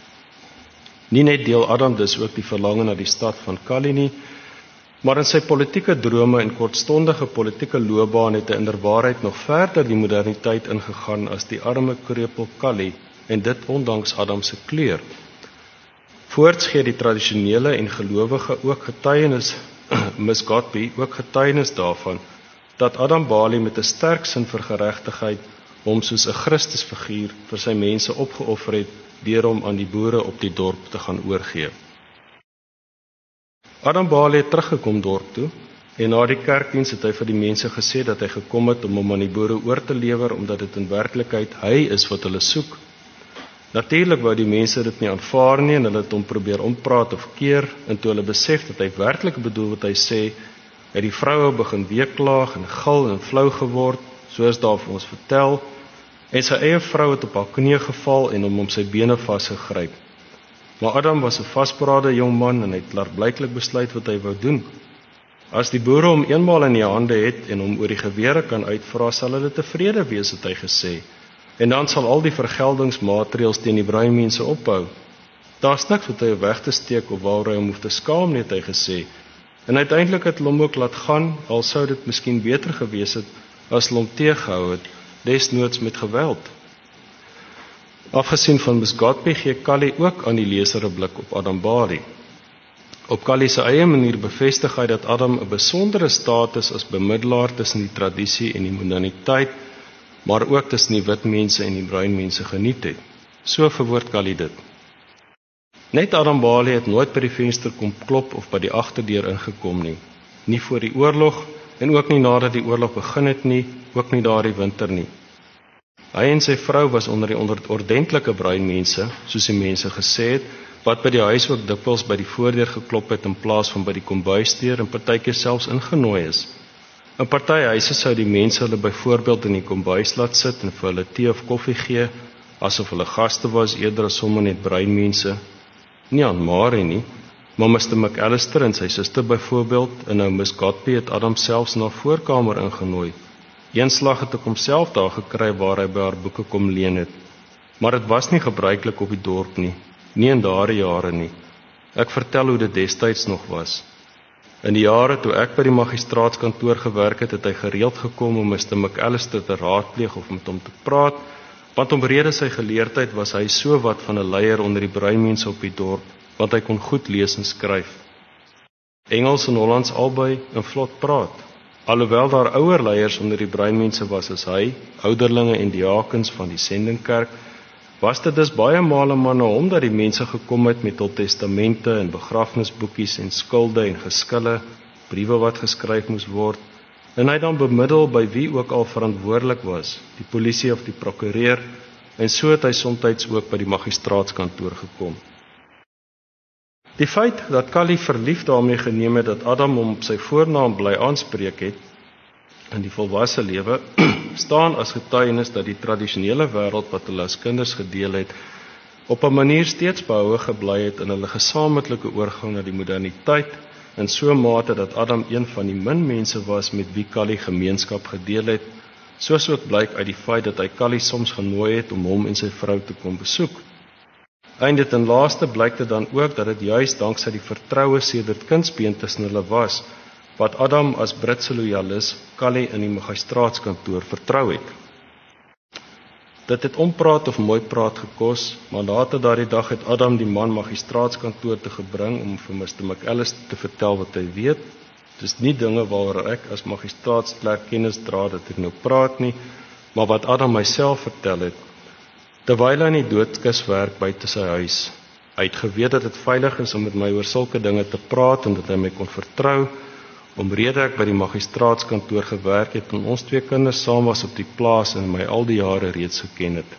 Nie net deel Adam dus ook die verlange na die stad van Callie nie, maar in sy politieke drome en kortstondige politieke loopbaan het hy inderwaarheid nog verder die moderniteit ingegaan as die arme krepel Callie, en dit ondanks Adam se kleur. Voorts gee die tradisionele en gelowige ook getuienis, Miss Godby ook getuienis daarvan, dat Adam Bali met 'n sterk sin vir geregtigheid hom soos 'n Christusfiguur vir sy mense opgeoffer het deur hom aan die boere op die dorp te gaan oorgee. Adam Bali het teruggekom dorp toe, En na die kerkdiens het hy vir die mense gesê dat hy gekom het om hom aan die boere oor te lewer, omdat dit in werklikheid hy is wat hulle soek. Natuurlik wou die mense dit nie aanvaar nie, en hulle het hom probeer ompraat of keer, en toe hulle besef dat hy werklik bedoel wat hy sê, het die vroue begin weeklaag en gil en flou geword, soos daar vir ons vertel, en sy eie vrou het op haar knieë geval en hom om sy bene vasgegryp. Maar Adam was 'n vasberade jong man en hy het klaarblyklik besluit wat hy wou doen. As die boere hom eenmaal in die hande het en hom oor die gewere kan uitvra, sal hulle tevrede wees, het hy gesê. En dan sal al die vergeldingsmaatreëls teen die bruinmense ophou. Daar's niks wat hy weg te steek of waar hy hom hoef te skaam nie, het hy gesê. En uiteindelik het hulle hom ook laat gaan, al sou dit miskien beter gewees het as hulle hom teëgehou het, desnoods met geweld. Afgesien van Miss Godby gee Callie ook aan die leser 'n blik op Adam Bailey. Op Callie se eie manier bevestig hy dat Adam 'n besondere status as bemiddelaar tussen die tradisie en die moderniteit, maar ook tussen die wit mense en die bruin mense geniet het. So verwoord Callie dit. Net Adam Bailey het nooit by die venster kom klop of by die agterdeur ingekom nie. Nie voor die oorlog en ook nie nadat die oorlog begin het nie, ook nie daardie winter nie. Hy en sy vrou was onder die onder ordentlike bruin mense, soos die mense gesê het, wat by die huis ook dikwels by die voordeur geklop het in plaas van by die kombuisdeur en partykeer selfs ingenooi is. In party huise sou die mense hulle byvoorbeeld in die kombuis laat sit en vir hulle tee of koffie gee, asof hulle gaste was eerder as sommer net bruin mense. Nie aan Mary nie, maar mister McAllister en sy suster byvoorbeeld, en nou Miss Godby het Adam selfs na voorkamer ingenooi. Eenslag het ek homself daar gekry waar hy by haar boeke kom leen het. Maar dit was nie gebruiklik op die dorp nie, nie in daardie jare nie. Ek vertel hoe dit destyds nog was. In die jare toe ek by die magistraatskantoor gewerk het, het hy gereeld gekom om mister McAllister te raadpleeg of met hom te praat, want omrede sy geleerdheid was hy so wat van 'n leier onder die bruinmense op die dorp, want hy kon goed lees en skryf. Engels en Hollands albei en vlot praat. Alhoewel daar ouer leiers onder die bruinmense was as hy, ouderlinge en diakens van die sendingkerk, was dit dus baie male maar na hom dat die mense gekom het met hul testamente en begrafnisboekies en skulde en geskille, briewe wat geskryf moes word, en hy dan bemiddel by wie ook al verantwoordelik was, die polisie of die prokureur, en so het hy soms ook by die magistraatskantoor gekom. Die feit dat Callie verlief daarmee geneem het dat Adam hom op sy voornaam bly aanspreek het in die volwasse lewe, staan as getuienis dat die tradisionele wêreld wat hulle as kinders gedeel het, op 'n manier steeds behoue gebly het in hulle gesamentlike oorgang na die moderniteit, in so 'n mate dat Adam een van die min mense was met wie Callie gemeenskap gedeel het, soos ook blyk uit die feit dat hy Callie soms genooi het om hom en sy vrou te kom besoek. Einde ten laaste blyk dit dan ook dat dit juis danksy die vertroue sedert kindsbeen tussen hulle was, wat Adam as Britse loyalis Callie in die magistraatskantoor vertrou het. Dit het ompraat of mooi praat gekos, maar later daardie dag het Adam die man magistraatskantoor te gebring om vir mister McAllister te vertel wat hy weet. Dis nie dinge waaroor ek as magistraatsklerk kennis dra dat ek nou praat nie, maar wat Adam myself vertel het, terwyl hy in die doodskis werk buite sy huis. Hy het geweet dat dit veilig is om met my oor sulke dinge te praat en dat hy my kon vertrou, omrede ek by die magistraatskantoor gewerk het en ons twee kinders saam was op die plaas en my al die jare reeds geken het.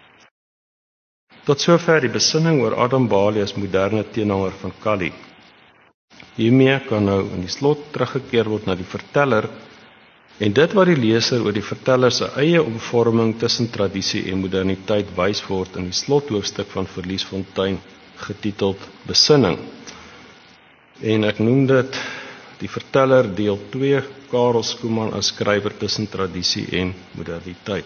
Tot sover die besinning oor Adam Bailey as moderne teenhanger van Callie. Hiermee kan nou in die slot teruggekeer word na die verteller en dit wat die leser oor die verteller se eie omvorming tussen tradisie en moderniteit wys word in die slothoofstuk van Verliesfontein getiteld Besinning. En ek noem dit die verteller deel twee, Karel Schoeman as skrywer tussen tradisie en moderniteit.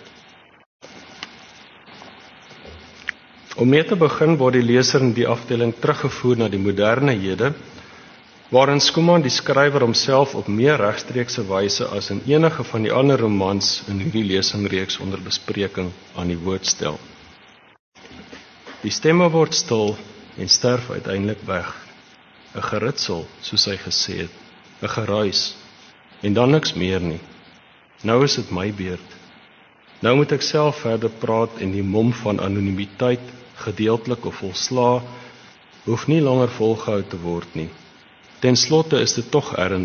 Om mee te begin word die leser in die afdeling teruggevoer na die moderne hede, waarin Schoeman die skrywer homself op meer regstreekse wyse as in enige van die ander romans in hierdie lesingreeks onder bespreking aan die woord stel. Die stemme word stil en sterf uiteindelik weg. 'n Geritsel, soos hy gesê het, 'n geruis, en dan niks meer nie. Nou is dit my beurt. Nou moet ek self verder praat en die mom van anonimiteit, gedeeltelik of volsla, hoef nie langer volgehou te word nie. Ten slotte is dit tog erns,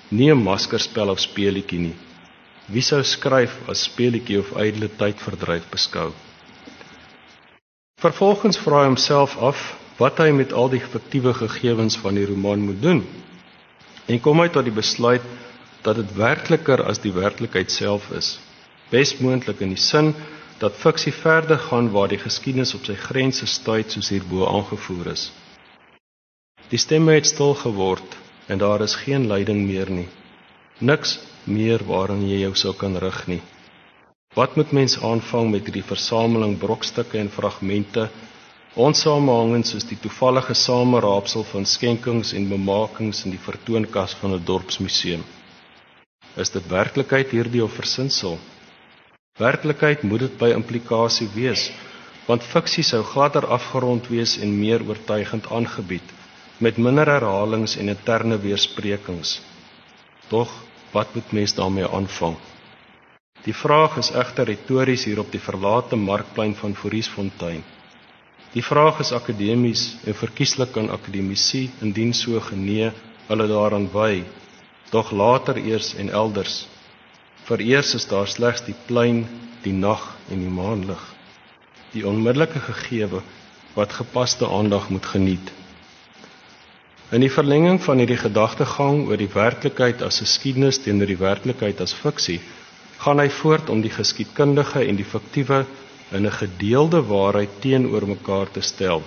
nie 'n maskerspel of speelietjie nie. Wie sou skryf as speelietjie of ydelle tydverdryf beskou? Vervolgens vra hy homself af wat hy met al die fiktiewe gegevens van die roman moet doen, en kom hy tot die besluit dat dit werkliker as die werklikheid self is, bes moontlik in die sin dat fiksie verder gaan waar die geskiedenis op sy grense stuit soos hierbo aangevoer is. Die stemme het stil geword en daar is geen leiding meer nie. Niks meer waarin jy jou sou kan rig nie. Wat moet mens aanvang met hierdie versameling brokstukke en fragmente, onsamehangend soos die toevallige sameraapsel van skenkings en bemakings in die vertoonkas van 'n dorpsmuseum? Is dit werklikheid hierdie of versinsel? Werklikheid moet dit by implikasie wees, want fiksie sou gladder afgerond wees en meer oortuigend aangebied, met minder herhalings en interne weersprekings. Tog, wat moet mens daarmee aanvang? Die vraag is egter retories hier op die verlate markplein van Foriesfontein. Die vraag is akademies en verkieslik aan akademici, indien so genee, hulle daaraan wy, doch later eers en elders. Vereers is daar slegs die plein, die nag en die maanlig. Die onmiddellike gegewe wat gepaste aandag moet geniet. In die verlenging van hierdie gedagtegang oor die werklikheid as geskiedenis teenoor die werklikheid as fiksie, gaan hy voort om die geskiedkundige en die fiktiewe in 'n gedeelde waarheid teenoor mekaar te stel.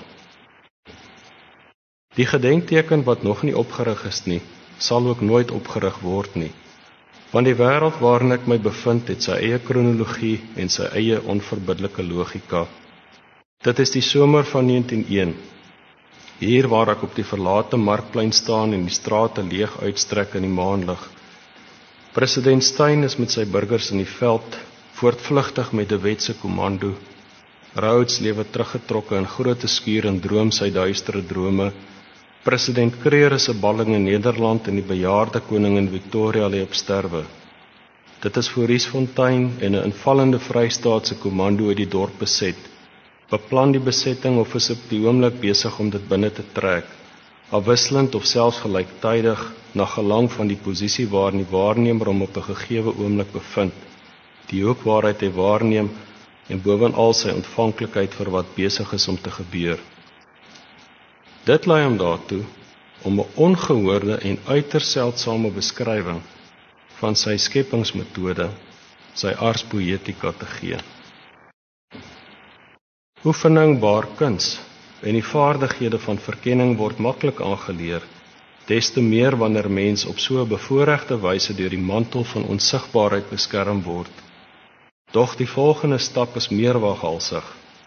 Die gedenkteken wat nog nie opgerig is nie, sal ook nooit opgerig word nie, want die wêreld waarin ek my bevind het sy eie kronologie en sy eie onverbiddelike logika. Dit is die somer van negentien o een, hier waar ek op die verlate markplein staan en die strate leeg uitstrek in die maanlig. President Steyn is met sy burgers in die veld, voortvlugtig met 'n wetse kommando. Rhodes lewe teruggetrokke in groot skuur en droom sy duistere drome. President Kreer is 'n balling in Nederland en die bejaarde koningin Victoria lê op sterwe. Dit is Foriesfontein en 'n invallende Vrystaatse kommando uit die dorp beset. Beplan die besetting of is op die oomblik besig om dit binne te trek, afwisselend of selfs gelyktydig na gelang van die posisie waarin die waarnemer hom op 'n gegeewe oomblik bevind, die hoek waaruit hy waarneem en bovenal sy ontvanklikheid vir wat besig is om te gebeur. Dit lei hom daartoe om 'n ongehoorde en uiters seldsame beskrywing van sy skepingsmetode, sy ars poetica te gee. Oefening baar kuns en die vaardighede van verkenning word maklik aangeleer, des te meer wanneer mens op so 'n bevoorregte wyse deur die mantel van onsigbaarheid beskerm word. Doch die volgende stap is meer waghalsig.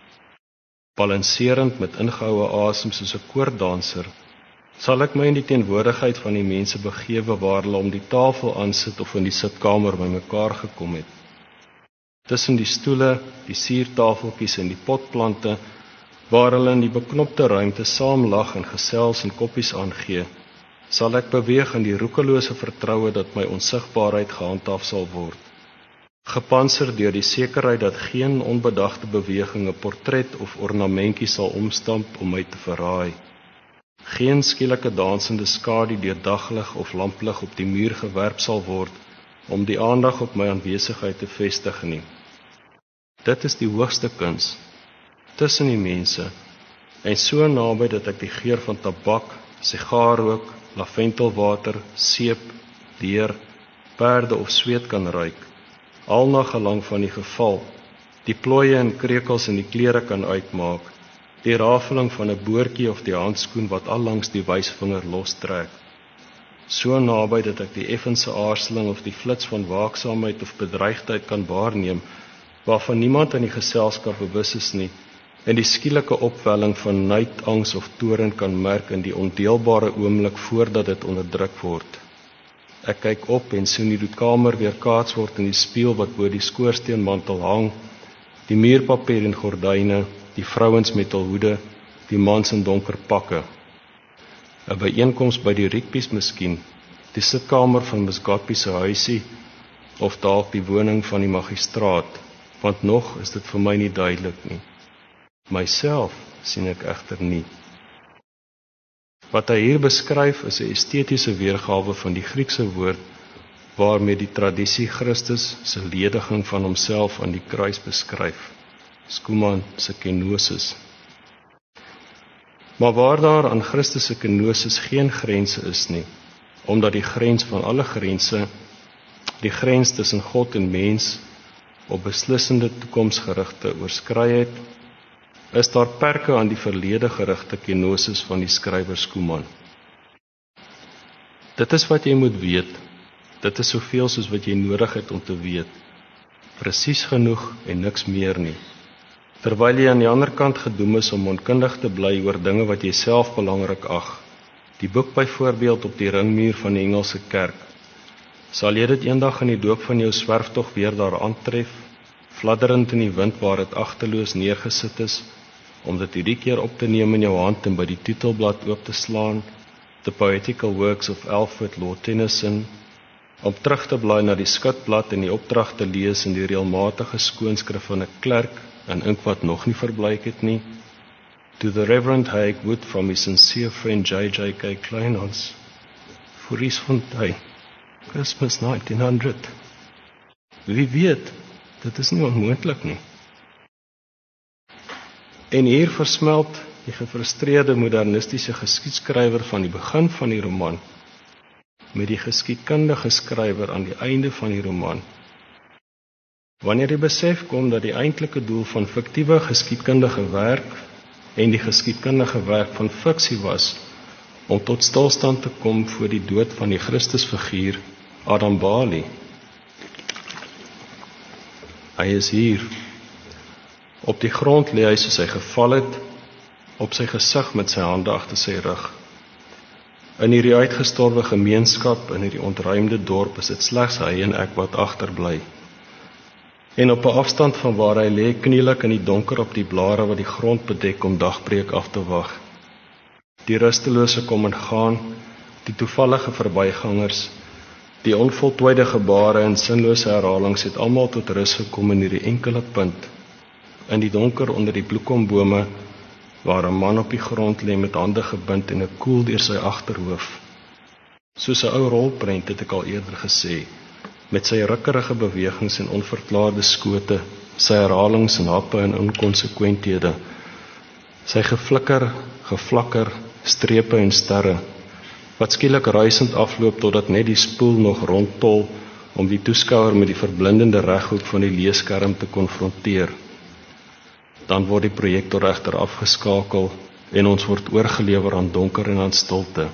Balanserend met ingehoue asem soos 'n koorddanser, sal ek my in die teenwoordigheid van die mense begewe waar hulle om die tafel aansit of in die sitkamer bymekaar gekom het. Tussen die stoele, die siertafeltjies en die potplante, waar hulle in die beknopte ruimte saam lag en gesels en koppies aangee, sal ek beweeg in die roekelose vertroue dat my onsigbaarheid gehandhaaf sal word. Gepanser deur die sekerheid dat geen onbedagte beweging 'n portret of ornamentjie sal omstamp om my te verraai. Geen skielike dansende skadu deur daglig of lamplig op die muur gewerp sal word om die aandag op my aanwesigheid te vestig nie. Dit is die hoogste kuns tussen die mense en so naby dat ek die geur van tabak, sigaarrook, laventelwater, seep, leer, perde of sweet kan ruik, al na gelang van die geval, die plooie en krekels in die klere kan uitmaak, die rafeling van 'n boortjie of die handskoen wat al langs die wysvinger lostrek. So naby dat ek die effense aarzeling of die flits van waaksaamheid of bedreigdheid kan waarneem, waarvan niemand in die geselskap bewus is nie, en die skielike opwelling van nait, angs of toorn kan merk in die ondeelbare oomblik voordat dit onderdruk word. Ek kyk op en sien hoe die kamer weerkaats word in die spieël wat bo die skoorsteenmantel hang, die muurpapier en gordyne, die vrouens met hul hoede, die mans in donker pakke. 'n Byeenkoms by die Riekpies miskien, die sitkamer van Miss Godby se huisie, of dalk die woning van die magistraat, want nog is dit vir my nie duidelik nie. Myself sien ek egter nie. Wat hy hier beskryf is 'n estetiese weergawe van die Griekse woord waarmee die tradisie Christus se lediging van homself aan die kruis beskryf. Skuman se kenosis. Maar waar daar aan Christus se kenosis geen grense is nie, omdat die grens van alle grense, die grens tussen God en mens, op beslissende toekomsgerigte oorskry het, is daar perke aan die verlede gerigte kenosis van die skrywer Skuman. Dit is wat jy moet weet. Dit is soveel soos wat jy nodig het om te weet. Presies genoeg en niks meer nie. Terwyl jy aan die ander kant gedoem is om onkundig te bly oor dinge wat jy self belangrik ag. Die boek byvoorbeeld op die ringmuur van die Engelse kerk. Sal jy dit eendag in die doop van jou swerftog weer daar aantref, fladderend in die wind waar dit agterloos neergesit is, om dit hierdie keer op te neem in jou hand en by die titelblad oop te slaan, The Poetical Works of Alfred Lord Tennyson, om terug te blaai na die skutblad en die opdrag te lees in die reëlmatige skoonskrif van 'n klerk in ink wat nog nie verbleik het nie, To the Reverend Haig Wood from his sincere friend J J K Kleinhans, Foriesfontein, Christmas negentien honderd. Wie weet, dit is nie onmoontlik nie. En hier versmelt die gefrustreerde modernistiese geskiedskrywer van die begin van die roman met die geskiedkundige skrywer aan die einde van die roman. Wanneer die besef kom dat die eintlike doel van fiktiewe geskiedkundige werk en die geskiedkundige werk van fiksie was om tot stilstand te kom voor die dood van die Christusfiguur Adam Bali. Hy is hier. Op die grond lê hy soos hy geval het, op sy gesig met sy hande agter sy rug. In hierdie uitgestorwe gemeenskap, in hierdie ontruimde dorp, is dit slegs hy en ek wat agterbly. En op 'n afstand van waar hy lê, kniel ek in die donker op die blare wat die grond bedek om dagbreek af te wag. Die rustelose kom en gaan, die toevallige verbygangers, die onvoltooide gebare en sinlose herhalings het almal tot rus gekom in hierdie enkele punt, in die donker onder die bloekombome, waar 'n man op die grond lê met hande gebind en 'n koel deur sy agterhoof. Soos 'n ou rolprent het ek al eerder gesê, met sy rukkerige bewegings en onverklaarde skote, sy herhalings en happe en inkonsekwenthede, sy geflikker, geflakker, strepe en sterre, wat skielik ruisend afloop totdat net die spoel nog rondtol om die toeskouer met die verblindende reghoek van die leeskerm te konfronteer. Dan word die projektor egter afgeskakel en ons word oorgelewer aan donker en aan stilte.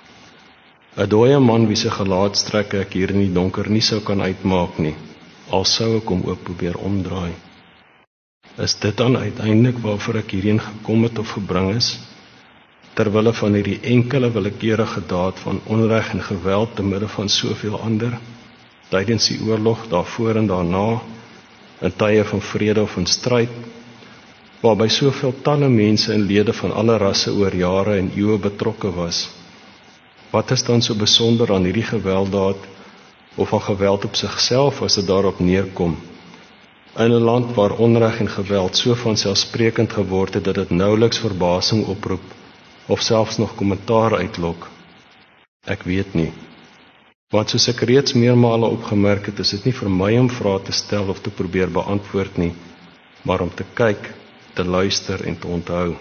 'n Dooie man wie se gelaatstrekke ek hier in die donker nie sou kan uitmaak nie, al sou ek hom ook probeer omdraai. Is dit dan uiteindelik waarvoor ek hierheen gekom het of gebring is? Terwille van hierdie enkele willekeurige daad van onreg en geweld te midde van soveel ander, tydens die oorlog, daarvoor en daarna, in tye van vrede of in stryd, waarby soveel talle mense en lede van alle rasse oor jare en eeue betrokke was. Wat is dan so besonder aan hierdie gewelddaad, of aan geweld op sigself as dit daarop neerkom, in 'n land waar onreg en geweld so vanselfsprekend geword het dat dit nouliks verbasing oproep, of selfs nog kommentaar uitlok? Ek weet nie. Want soos ek reeds meermale opgemerk het, is dit nie vir my om vrae te stel of te probeer beantwoord nie, maar om te kyk, te luister en te onthou.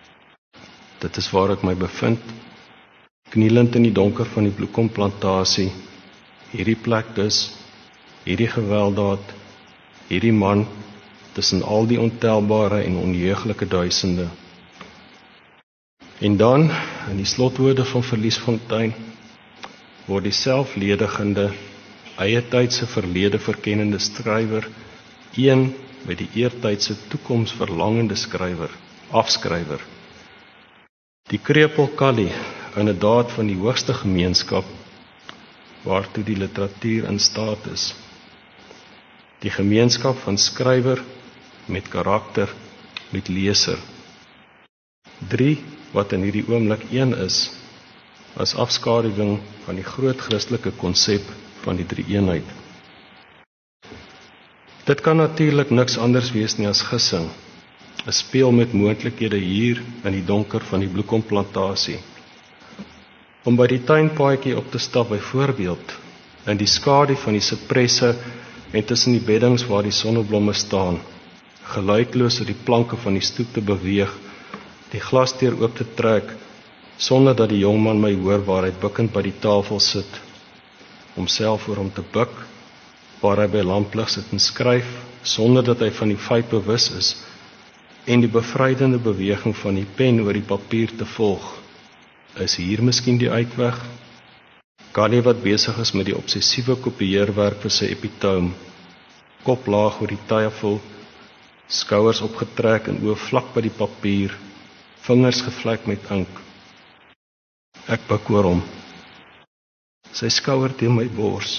Dit is waar ek my bevind, knielend in die donker van die bloekomplantasie, hierdie plek dus, hierdie gewelddaad, hierdie man, tussen al die ontelbare en onjeuglike duisende. En dan, in die slotwoorde van Foriesfontein, word die selfledigende, eie tydse verlede verkennende skrywer, een met die eertydse toekomsverlangende skrywer, afskrywer. Die krepel Kali, in 'n daad van die hoogste gemeenskap, waartoe die literatuur in staat is. Die gemeenskap van skrywer, met karakter, met leser. Drie, wat in hierdie oomblik een is, as afskaduwing van die groot Christelike konsep van die drie-eenheid. Dit kan natuurlik niks anders wees nie as gissing, 'n speel met moontlikhede hier in die donker van die bloekomplantasie. om by die tuinpaadjie op te stap, byvoorbeeld in die skadu van die sipresse en tussen die beddings waar die sonneblomme staan, geluidloos op die planke van die stoep te beweeg, die glasdeur oop te trek, sonder dat die jongman my hoor waar hy bukkend by die tafel sit, homself oor hom te buk, waar hy by lamplig sit en skryf, sonder dat hy van die feit bewus is, en die bevrydende beweging van die pen oor die papier te volg. Is hier miskien die uitweg? Kanye wat besig is met die obsessiewe kopieerwerk vir sy epitoom, kop laag oor die tafel, skouers opgetrek en oë vlak by die papier, vingers gevlek met ink. Ek buk oor hom. Sy skouer teen my bors,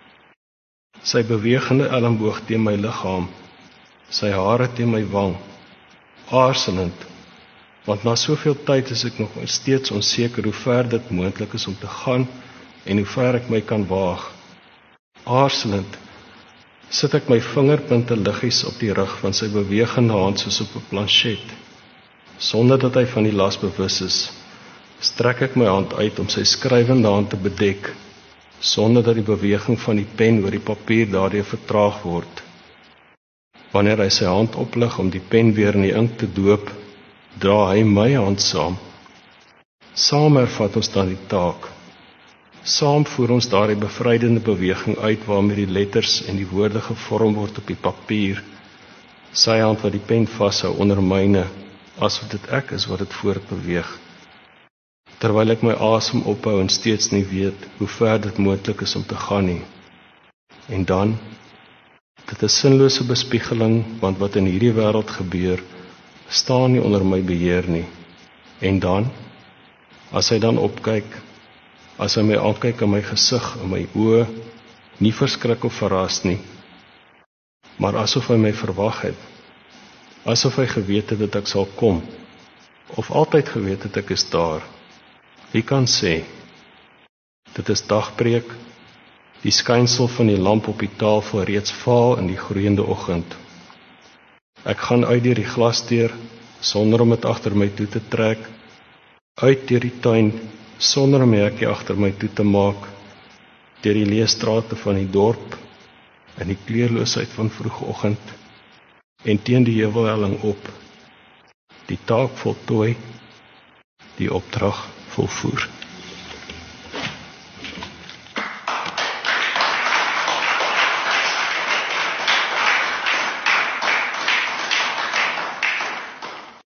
sy bewegende elmboog teen my liggaam, sy hare teen my wang, aarzelend, want na soveel tyd is ek nog steeds onseker hoe ver dit moontlik is om te gaan en hoe ver ek my kan waag. Aarzelend sit ek my vingerpunte liggies op die rug van sy bewegende hand soos op 'n planchet. Sonder dat hy van die las bewus is, strek ek my hand uit om sy skrywende hand te bedek, sonder dat die beweging van die pen oor die papier daardeur vertraag word. Wanneer hy sy hand oplig om die pen weer in die ink te doop, dra hy my hand saam. Saam ervat ons dan die taak. Saam voer ons daardie bevrydende beweging uit waarmee die letters en die woorde gevorm word op die papier. Sy hand wat die pen vashou onder myne, asof dit ek is wat dit voortbeweeg. Terwyl ek my asem ophou en steeds nie weet hoe ver dit moontlik is om te gaan nie. En dan, dit is sinlose bespiegeling, want wat in hierdie wêreld gebeur, staan nie onder my beheer nie. En dan, as hy dan opkyk, as hy my aankyk in my gesig, in my oë, nie verskrik of verras nie, maar asof hy my verwag het, asof hy geweet het dat ek sal kom, of altyd geweet het ek is daar. Wie kan sê, dit is dagbreek, die skynsel van die lamp op die tafel reeds vaal in die groeiende oggend. Ek gaan uit deur die glasdeur, sonder om dit agter my toe te trek, uit deur die tuin, sonder om 'n hekkie agter my toe te maak, deur die leë strate van die dorp, in die kleurloosheid van vroegoggend, en teen die heuwelhelling op, die taak voltooi, die opdrag volvoer.